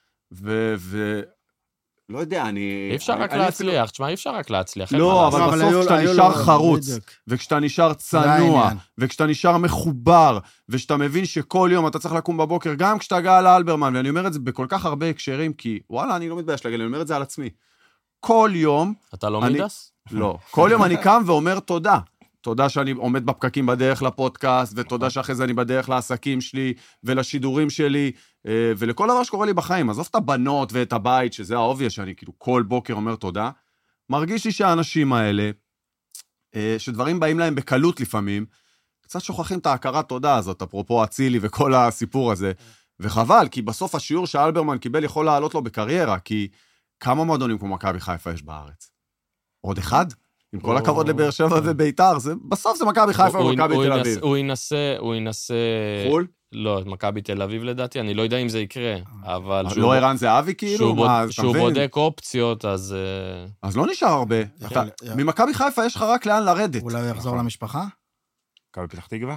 Speaker 4: לא יודע,
Speaker 5: אי אפשר רק להצליח, תשמע, אי אפשר רק להצליח.
Speaker 4: לא, אבל בסוף כשאתה נשאר חרוץ, וכשאתה נשאר צנוע, וכשאתה נשאר מחובר, וכשאתה מבין שכל יום אתה צריך לקום בבוקר, גם כשאתה גאה לאלברמן, ואני אומר את זה בכל כך הרבה הקשרים, כי וואלה, אני לא מתבייש להגיד, אני אומר את זה על עצמי. כל יום...
Speaker 5: אתה לא מידס?
Speaker 4: לא. כל יום אני קם ואומר תודה. תודה שאני עומד בפקקים בדרך לפודקאסט, ותודה שאחרי זה אני בדרך לעסקים שלי, ולשידורים שלי, ולכל דבר שקורה לי בחיים. עזוב את הבנות ואת הבית, שזה האוביה שאני כאילו כל בוקר אומר תודה. מרגיש לי שהאנשים האלה, שדברים באים להם בקלות לפעמים, קצת שוכחים את ההכרת תודה הזאת, אפרופו אצילי וכל הסיפור הזה. וחבל, כי בסוף השיעור שאלברמן קיבל יכול לעלות לו בקריירה, כי כמה מועדונים כמו מכבי חיפה יש בארץ? עוד אחד? עם כל הכבוד לבאר שבע וביתר, בסוף זה מכבי חיפה ומכבי תל אביב.
Speaker 5: הוא ינסה...
Speaker 4: חול?
Speaker 5: לא, מכבי תל אביב לדעתי, אני לא יודע אם זה יקרה, אבל...
Speaker 4: לא ערן זהבי כאילו?
Speaker 5: שהוא בודק אופציות, אז...
Speaker 4: אז לא נשאר הרבה. ממכבי חיפה יש לך רק לאן לרדת.
Speaker 7: אולי הוא יחזור למשפחה?
Speaker 6: מכבי פתח תקווה?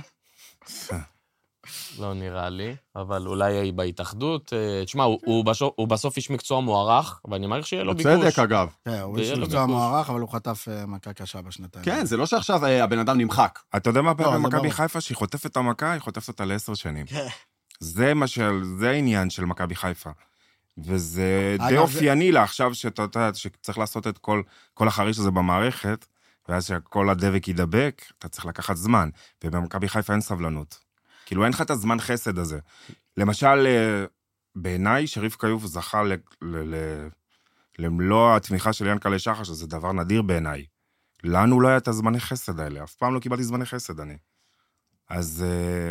Speaker 5: לא נראה לי, אבל אולי בהתאחדות. תשמע, הוא בסוף איש מקצוע מוערך, ואני מעריך שיהיה לו ביקוש.
Speaker 4: בצדק, אגב.
Speaker 7: הוא איש מקצוע מוערך, אבל הוא חטף מכה קשה בשנתיים.
Speaker 4: כן, זה לא שעכשיו הבן אדם נמחק.
Speaker 6: אתה יודע מה פעם במכבי חיפה, שהיא חוטפת את המכה, היא חוטפת אותה ל10 שנים. זה העניין של מכבי חיפה. וזה די אופייני לה עכשיו, שאתה יודע, שצריך לעשות את כל החריש הזה במערכת, ואז שכל הדבק ידבק, אתה צריך לקחת זמן. ובמכבי חיפה אין סבלנות. כאילו אין לך את הזמן חסד הזה. למשל, בעיניי, שריף קיוף זכה למלוא התמיכה של ינקלה שחר, שזה דבר נדיר בעיניי. לנו לא היה את הזמני חסד האלה, אף פעם לא קיבלתי זמני חסד אני. אז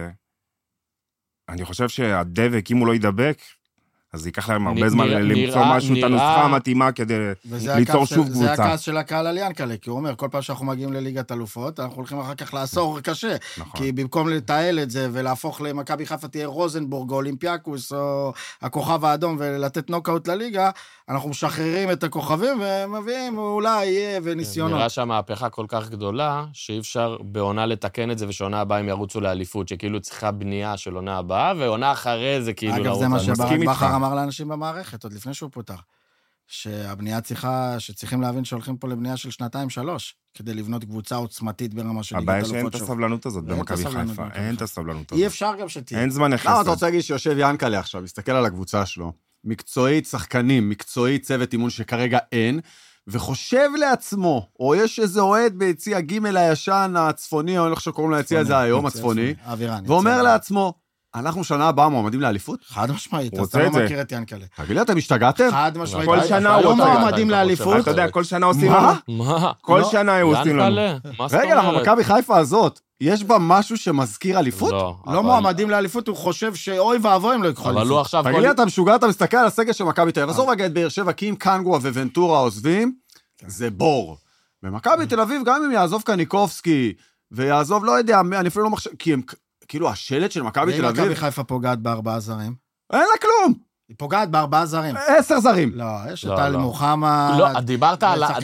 Speaker 6: אני חושב שהדבק, אם הוא לא ידבק, אז ייקח להם הרבה זמן למצוא משהו, את הנוסחה המתאימה כדי ליצור שוב קבוצה.
Speaker 7: זה הכעס של הקהל על ינקלה, כי הוא אומר, כל פעם שאנחנו מגיעים לליגת אלופות, אנחנו הולכים אחר כך לעשור קשה, כי במקום לתעל את זה ולהפוך למכבי חיפה תהיה רוזנבורג או אולימפיאקוס או הכוכב האדום ולתת נוקאוט לליגה, אנחנו משחררים את הכוכבים ומביאים אולי יהיה וניסיונות.
Speaker 5: נראה שהמהפכה כל כך גדולה, שאי אפשר בעונה לתקן את זה, ושעונה הבאה הם ירוצו לאליפות, שכאילו צריכה בנייה של עונה הבאה, ועונה אחרי זה כאילו...
Speaker 7: אגב, זה מה שברק בכר אמר לאנשים במערכת, עוד לפני שהוא פוטר, שהבנייה שצריכים להבין שהולכים פה לבנייה של 2-3, כדי לבנות קבוצה עוצמתית ברמה של ליגת אלופות.
Speaker 6: הבעיה שאין את הסבלנות הזאת במכבי חיפה, אין את הסבלנות הזאת.
Speaker 7: אי אפשר גם שתהיה.
Speaker 6: אין זמן חסד.
Speaker 4: למה אתה רוצה להגיד שיושב ינקלה עכשיו, מסתכל על הקבוצה שלו, מקצועית שחקנים, מקצועית צוות אימון שכרגע אין, וחושב לעצמו, או יש איזה אוהד ביציע ג' הישן הצפוני, או אני חושב שקוראים ליציע הזה היום, הצפוני, ואומר לעצמו, אנחנו שנה הבאה מועמדים לאליפות?
Speaker 7: חד משמעית, אתה לא מכיר את ינקלה.
Speaker 4: תגיד לי, אתם השתגעתם?
Speaker 7: חד משמעית.
Speaker 6: כל שנה
Speaker 7: לא מועמדים לאליפות.
Speaker 6: אתה יודע, כל שנה עושים...
Speaker 5: מה?
Speaker 6: כל שנה היו עושים לנו.
Speaker 4: רגע, אנחנו מכבי חיפה הזאת, יש בה משהו שמזכיר אליפות?
Speaker 7: לא מועמדים לאליפות, הוא חושב שאוי ואבוי הם לא יקחו אליפות.
Speaker 5: אבל הוא עכשיו...
Speaker 4: תגיד לי, אתה משוגע, אתה מסתכל על הסגל של מכבי תל אביב, עזוב רגע את באר שבע, כי אם קנגווה וונטורה עוזבים, זה בור. במכבי תל אביב, גם אם יעזוב קניקובסקי, ויעזוב, לא יודע, אני אפילו לא מחשב, כי הם, כאילו, השלט של מכבי תל אביב...
Speaker 7: מכבי חיפה פוגעת ב4 זרים.
Speaker 4: אין לה כלום!
Speaker 7: היא פוגעת ב4 זרים.
Speaker 4: 10 זרים.
Speaker 7: לא, יש את טלי מוחמד.
Speaker 5: לא, דיברת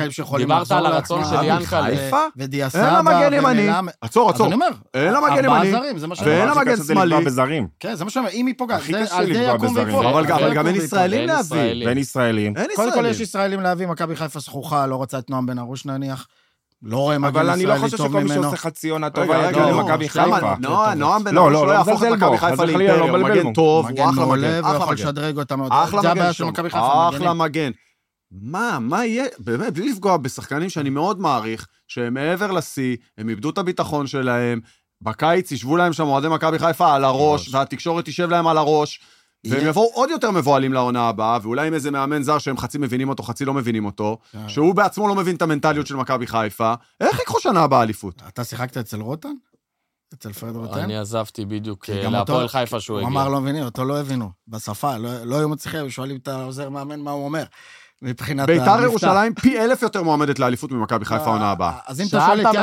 Speaker 5: על הרצון של ינקלה.
Speaker 7: ודיאסה.
Speaker 4: אין לה מגן ימני. עצור.
Speaker 7: אז אני אומר,
Speaker 4: אין לה מגן ימני. ואין לה מגן שמאלי.
Speaker 7: כן, זה מה שאומר, אם היא פוגעת.
Speaker 6: הכי קשה לפגוע בזרים.
Speaker 4: אבל גם אין ישראלים להביא.
Speaker 6: ואין ישראלים.
Speaker 7: קודם כל יש ישראלים להביא, מכבי חיפה שכוחה, לא רצה את נועם בן ארוש נניח. לא רואה מגן
Speaker 6: אבל אני לא
Speaker 7: ישראלי
Speaker 6: חושב
Speaker 7: טוב
Speaker 6: שכל מי
Speaker 7: ממנו.
Speaker 6: שעושה חצי עונה טובה יגיע למכבי חיפה.
Speaker 4: נועם בן ארוש לא יהפוך את מכבי חיפה לאימפריה, הוא מגן טוב, הוא אחלה מגן.
Speaker 7: הוא יכול לשדרג אותה מאוד.
Speaker 4: אחלה מגן,
Speaker 7: של מכבי חיפה.
Speaker 4: אחלה מגן. מה יהיה? באמת, בלי לפגוע בשחקנים שאני מאוד מעריך, שהם מעבר לשיא, הם איבדו את הביטחון שלהם, בקיץ ישבו להם שם אוהדי מכבי חיפה על הראש, והתקשורת תשב להם על הראש, והם יבואו עוד יותר מבועלים לעונה הבאה, ואולי עם איזה מאמן זר שהם חצי מבינים אותו, חצי לא מבינים אותו, שהוא בעצמו לא מבין את המנטליות של מכבי חיפה, איך יקחו שנה הבאה אליפות?
Speaker 7: אתה שיחקת אצל רוטן? אצל פרד רוטן?
Speaker 5: אני עזבתי בדיוק להפועל חיפה שהוא הגיע.
Speaker 7: הוא אמר לא מבינים, אותו לא הבינו, בשפה, לא היו מצליחים, שואלים את העוזר מאמן מה הוא אומר.
Speaker 4: ביתר ירושלים פי 1000 יותר מועמדת לאליפות ממכבי חיפה העונה הבאה.
Speaker 7: אז אם אתה שואל את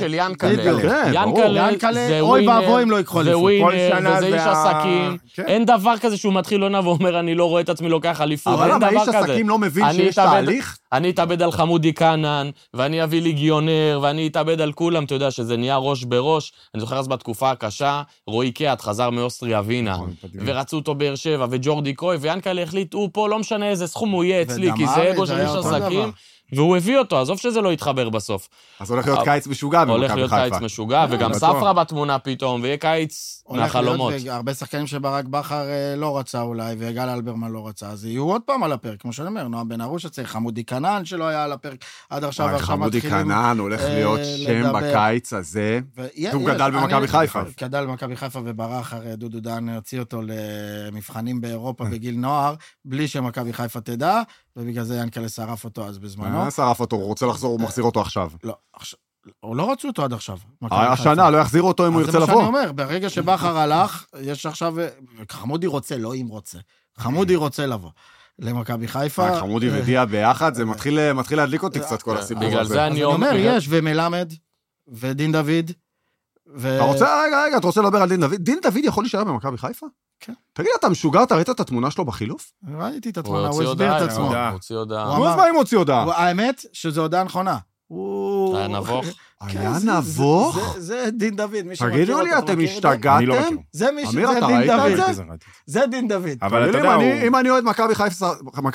Speaker 7: ינקלה, אוי ואבוי אם לא יקחו אליפות.
Speaker 5: זה ווינר, וזה איש עסקים. אין דבר כזה שהוא מתחיל עונה ואומר, אני לא רואה את עצמי לוקח אליפות.
Speaker 4: אבל למה איש עסקים לא מבין שיש תהליך?
Speaker 5: אני אתאבד על חמודי קנן, ואני אביא ליגיונר, ואני אתאבד על כולם, אתה יודע שזה נהיה ראש בראש. אני זוכר אז בתקופה הקשה, רועי קיאט חזר מאוסטריה ווינה, ורצו אותו באר שבע, וג'ורדי קרוי, ויאנקלה החליט, הוא פה לא משנה איזה סכום הוא יהיה אצלי, כי זה אגו של איש עסקים, והוא הביא אותו, עזוב שזה לא יתחבר בסוף.
Speaker 4: אז הולך להיות קיץ משוגע במכבי חיפה.
Speaker 5: הולך להיות קיץ משוגע, וגם ספרה בתמונה פתאום, ויהיה קיץ מהחלומות.
Speaker 7: הרבה שחקנים שברק בכר לא רצה אולי, ויגאל אלברמן לא רצה, אז יהיו עוד פעם על הפרק, כמו שאני אומר, נועם בן ארוש צריך, חמודי קנן שלא היה על הפרק עד עכשיו,
Speaker 4: חמודי קנן הולך להיות שם בקיץ הזה, והוא גדל במכבי חיפה.
Speaker 7: גדל במכבי חיפה וברח, הרי דודו דן הרציא אותו למבחנים באירופה בגיל נוער, בלי שמכבי חיפה תדע, ובגלל זה ינקלה שרף אותו אז בזמנו.
Speaker 4: שרף אותו, הוא רוצה לחזור, הוא מחזיר אותו עכשיו.
Speaker 7: לא, הוא לא רצו אותו עד עכשיו.
Speaker 4: השנה, לא יחזיר אותו אם הוא ירצה לבוא.
Speaker 7: זה מה שאני אומר, ברגע שבחר הלך, יש עכשיו, חמודי רוצה, לא אם רוצה. חמודי רוצה לבוא למכבי חיפה.
Speaker 4: חמודי ודיה ביחד, זה מתחיל להדליק אותי קצת כל הסיפור הזה.
Speaker 5: בגלל זה
Speaker 7: אני אומר, יש, ומלמד, ודין דוד,
Speaker 4: אתה רוצה, רגע, אתה רוצה לדבר על דין דוד? דין דוד יכול להישאר במכבי חיפה?
Speaker 7: כן.
Speaker 4: תגיד, אתה משוגע, אתה ראית את התמונה שלו בחילוף?
Speaker 7: ראיתי את התמונה, הוא הסביר את עצמו.
Speaker 5: הוא הוציא הודעה.
Speaker 4: נו, אז מה אם הוציא הודעה?
Speaker 7: האמת שזו הודעה נכונה.
Speaker 5: היה נבוך.
Speaker 4: היה נבוך?
Speaker 7: זה דין דוד.
Speaker 4: תגידו לי, אתם השתגעתם?
Speaker 7: זה
Speaker 4: אמיר, אתה ראית את זה?
Speaker 7: זה דין דוד.
Speaker 6: אבל אתה יודע,
Speaker 4: אם אני אוהד מכבי חיפה,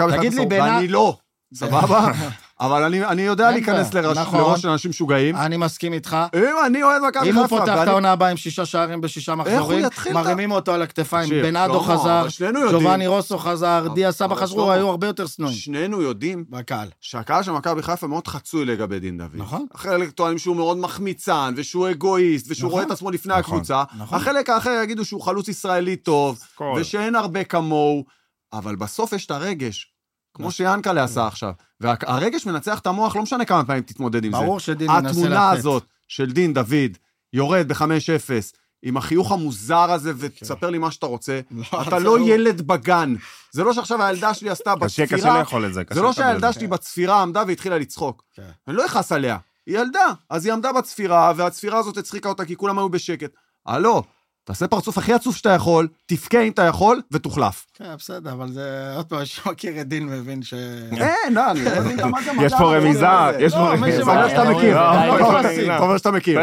Speaker 4: ואני לא, סבבה? אבל אני יודע להיכנס לראש של אנשים משוגעים.
Speaker 7: אני מסכים איתך.
Speaker 4: אם אני אוהד מכבי חיפה...
Speaker 7: אם הוא פותח את העונה הבאה עם 6 שערים ב6 מחזורים, מרימים אותו על הכתפיים, בנאדו חזר, ג'ובאני רוסו חזר, דיה סבא חזרו, היו הרבה יותר שנואים.
Speaker 4: שנינו יודעים
Speaker 7: בקהל.
Speaker 4: שהקהל של מכבי חיפה מאוד חצוי לגבי דין דוד.
Speaker 7: נכון.
Speaker 4: החלק טוענים שהוא מאוד מחמיצן, ושהוא אגואיסט, ושהוא רואה את עצמו לפני הקבוצה. החלק האחר יגידו שהוא חלוץ ישראלי טוב, ושאין הרבה כמוהו, אבל בסוף יש את הרגש. כמו שיאנקלה עשה עכשיו. והרגש מנצח את המוח, לא משנה כמה פעמים תתמודד עם זה.
Speaker 7: ברור שדין מנסה לתת.
Speaker 4: התמונה הזאת של דין דוד יורד ב-5-0, עם החיוך המוזר הזה, ותספר לי מה שאתה רוצה, אתה לא ילד בגן. זה לא שעכשיו הילדה שלי עשתה בצפירה,
Speaker 6: קשה לאכול את זה.
Speaker 4: זה לא שהילדה שלי בצפירה עמדה והתחילה לצחוק. אני לא אכעס עליה. היא ילדה, אז היא עמדה בצפירה, והצפירה הזאת הצחיקה אותה, כי כולם היו בשקט. הלו, תעשה פרצוף הכי עצוב שאתה יכול, תפקע אם אתה יכול, ותוחלף.
Speaker 7: כן, בסדר, אבל זה עוד פעם, שמכיר את דין מבין ש...
Speaker 4: אני לא מבין גם מה זה
Speaker 6: יש פה רמיזה, יש פה רמיזה.
Speaker 4: אתה אומר שאתה מכיר. אתה אומר שאתה מכיר.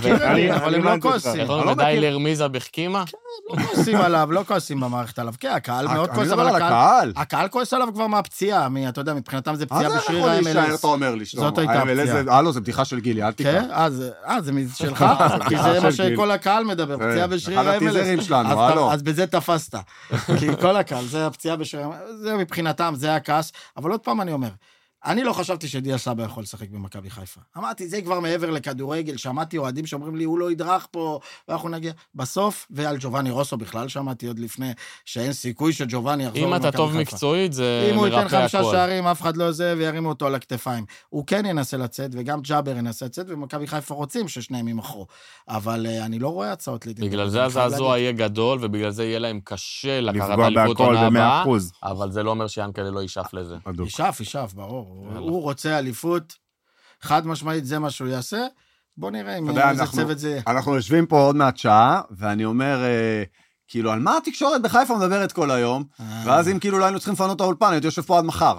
Speaker 7: אבל הם לא כועסים.
Speaker 5: איך אומרים, די לרמיזה בחכימה?
Speaker 7: לא כועסים עליו, לא כועסים במערכת עליו. כן, הקהל מאוד כועס,
Speaker 4: אבל
Speaker 7: הקהל כועס עליו כבר מהפציעה, אתה יודע, מבחינתם זה פציעה בשריר
Speaker 4: יכול
Speaker 7: ה-MLS.
Speaker 4: להישאר, אתה אומר לי,
Speaker 7: זאת הייתה פציעה.
Speaker 4: לא, זה בדיחה של גילי, אל תקרא.
Speaker 7: כן, זה שלך, כי זה מה שכל הקהל מדבר, פציעה בשריר ה-MLS. אז בזה תפסת. כי כל הקהל, זה הפציעה בשריר, זה מבחינתם, זה הכעס. אבל עוד פעם אני אומר, אני לא חשבתי שדיה סבא יכול לשחק במכבי חיפה. אמרתי, זה כבר מעבר לכדורגל, שמעתי אוהדים שאומרים לי, הוא לא ידרך פה, ואנחנו נגיע. בסוף, ועל ג'ובאני רוסו בכלל, שמעתי עוד לפני, שאין סיכוי שג'ובאני יחזור למכבי חיפה.
Speaker 5: אם אתה טוב מקצועית, זה
Speaker 7: אם הוא
Speaker 5: מרפא
Speaker 7: ייתן 5
Speaker 5: הכל.
Speaker 7: שערים, אף אחד לא זה, וירימו אותו על הכתפיים. הוא כן ינסה לצאת, וגם ג'אבר ינסה לצאת, ומכבי חיפה רוצים ששניהם ימחרו. אבל אני לא רואה הצעות לדין.
Speaker 5: בגלל זה הזעזוע יהיה גדול, ובגלל זה יהיה להם קשה לקחת
Speaker 6: לפגוע
Speaker 5: אליפות
Speaker 6: בהכל
Speaker 5: עונה הבאה,
Speaker 6: ב100%.
Speaker 5: אבל זה לא אומר שיאנקלה לא ישאף לזה.
Speaker 7: ישאף, ברור. הוא רוצה אליפות, חד משמעית זה מה שהוא יעשה, בוא נראה אם איזה צוות זה יהיה.
Speaker 4: אנחנו יושבים פה עוד מעט שעה, ואני אומר, כאילו, על מה התקשורת בחיפה מדברת כל היום, ואז אם כאילו לא היינו צריכים לפנות את האולפן, הייתי יושב פה עד מחר.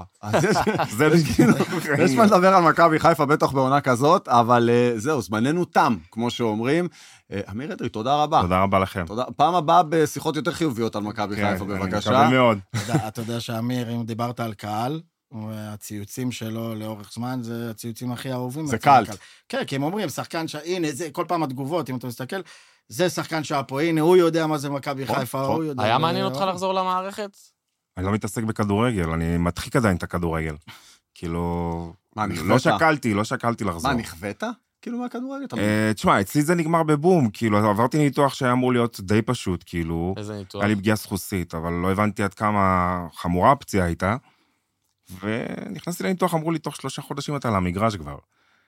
Speaker 4: יש מה לדבר על מכבי חיפה, בטח בעונה כזאת, אבל זהו, זמננו תם, כמו שאומרים. אמיר אדרי, תודה רבה.
Speaker 6: תודה רבה לכם.
Speaker 4: פעם הבאה בשיחות יותר חיוביות על מכבי חיפה, בבקשה.
Speaker 6: אני מקווה מאוד.
Speaker 7: אתה יודע שאמיר, אם דיברת על קהל, הציוצים שלו לאורך זמן, זה הציוצים הכי אהובים.
Speaker 4: זה קל.
Speaker 7: כן, כי הם אומרים, שחקן הנה, זה כל פעם התגובות, אם אתה מסתכל, זה שחקן שהיה פה, הנה, הוא יודע מה זה מכבי חיפה, הוא יודע.
Speaker 5: היה מעניין אותך לחזור למערכת?
Speaker 6: אני לא מתעסק בכדורגל, אני מדחיק עדיין את הכדורגל. כאילו, לא שקלתי לחזור.
Speaker 4: מה, נכווית? כאילו מהכדורגל?
Speaker 6: תשמע, אצלי זה נגמר בבום, כאילו, עברתי ניתוח שהיה אמור להיות די פשוט, כאילו,
Speaker 5: איזה ניתוח?
Speaker 6: היה לי פגיעה סחוסית, אבל לא הבנתי עד כמה חמורה הפציעה הייתה, ונכנסתי לניתוח, אמרו לי, תוך 3 חודשים אתה על המגרש כבר.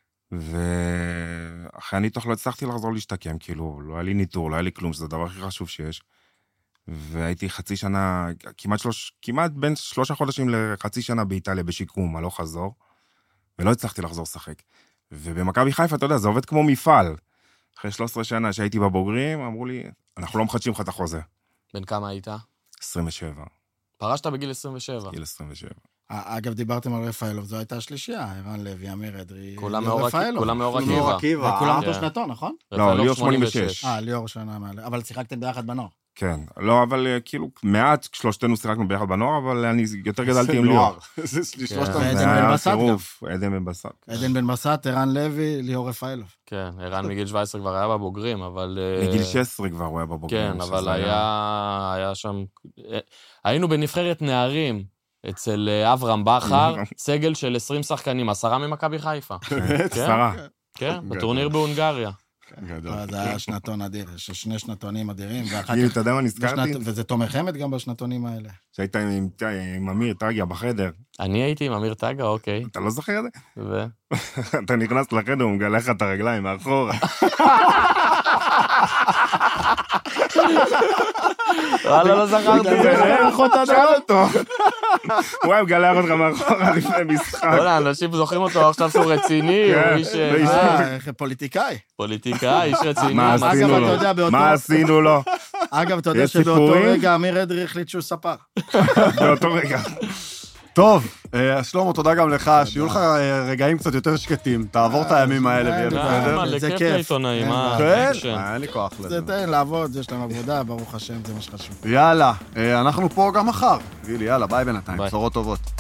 Speaker 6: ואחרי הניתוח לא הצלחתי לחזור להשתקם, כאילו, לא היה לי ניטור, לא היה לי כלום, שזה הדבר הכי חשוב שיש. והייתי חצי שנה, כמעט בין 3 חודשים לחצי שנה באיטליה בשיקום, הלוך חזור, ולא הצלחתי לחזור לשחק. ובמכבי חיפה, אתה יודע, זה עובד כמו מפעל. אחרי 13 שנה שהייתי בבוגרים, אמרו לי, אנחנו לא מחדשים לך את החוזה.
Speaker 5: בן כמה היית?
Speaker 6: 27.
Speaker 5: פרשת בגיל 27.
Speaker 6: גיל 27.
Speaker 7: אגב, דיברתם על רפאלוב, זו הייתה השלישייה, ערן לוי, אמיר אדרי,
Speaker 5: כולם מאור עקיבא.
Speaker 7: וכולם אותו שנתון, נכון?
Speaker 6: לא, ליאור 86.
Speaker 7: ליאור שנה מעלה, אבל שיחקתם ביחד בנוער.
Speaker 6: כן, לא, אבל כאילו, מעט שלושתנו שיחקנו ביחד בנוער, אבל אני יותר גדלתי עם ליאור.
Speaker 4: זה שלושתם.
Speaker 7: עדן בן בסט גם.
Speaker 6: עדן בן בסט.
Speaker 7: עדן בן בסט, ערן לוי, ליאור רפאלוב.
Speaker 5: כן, ערן מגיל 17 כבר היה בבוגרים, אבל...
Speaker 6: מגיל 16 כבר הוא היה בבוגרים.
Speaker 5: כן, אבל היה שם... היינו בנבחרת נערים אצל אברהם בכר, סגל של 20 שחקנים, 10 ממכבי חיפה.
Speaker 6: 10.
Speaker 5: כן, בטורניר בהונגריה.
Speaker 7: זה היה שנתון אדיר, 2 שנתונים אדירים,
Speaker 6: אתה יודע מה נזכרתי?
Speaker 7: וזה תומר חמד גם בשנתונים האלה.
Speaker 6: שהיית עם אמיר טגיה בחדר.
Speaker 5: אני הייתי עם אמיר טגיה, אוקיי.
Speaker 6: אתה לא זוכר את זה? אתה נכנס לחדר, הוא מגלה לך את הרגליים מאחורה.
Speaker 5: וואלה, לא זכרתי.
Speaker 6: שאל אותו. וואי, הוא גלח אותך מאחורה לפני משחק.
Speaker 5: וואלה, אנשים זוכרים אותו עכשיו שהוא רציני, הוא איש...
Speaker 7: פוליטיקאי.
Speaker 5: פוליטיקאי, איש רציני.
Speaker 6: מה עשינו לו? מה עשינו לו?
Speaker 7: אגב, אתה יודע
Speaker 6: יש
Speaker 7: שבאותו
Speaker 6: סיפורים?
Speaker 7: רגע אמיר אדרי החליט שהוא ספר.
Speaker 6: באותו רגע.
Speaker 4: טוב, שלמה, תודה גם לך, שיהיו לך רגעים קצת יותר שקטים, תעבור את הימים האלה ויהיה בסדר.
Speaker 5: זה
Speaker 7: זה
Speaker 5: כיף
Speaker 7: כיף.
Speaker 5: לעיתונאים,
Speaker 7: אין
Speaker 5: מה?
Speaker 4: כן? אין לי כוח
Speaker 7: זה
Speaker 4: לזה.
Speaker 7: תן לעבוד, יש להם עבודה, ברוך השם, זה מה שחשוב.
Speaker 4: יאללה, אנחנו פה גם מחר. גילי, יאללה, ביי בינתיים,
Speaker 5: ביי.
Speaker 4: בשורות טובות.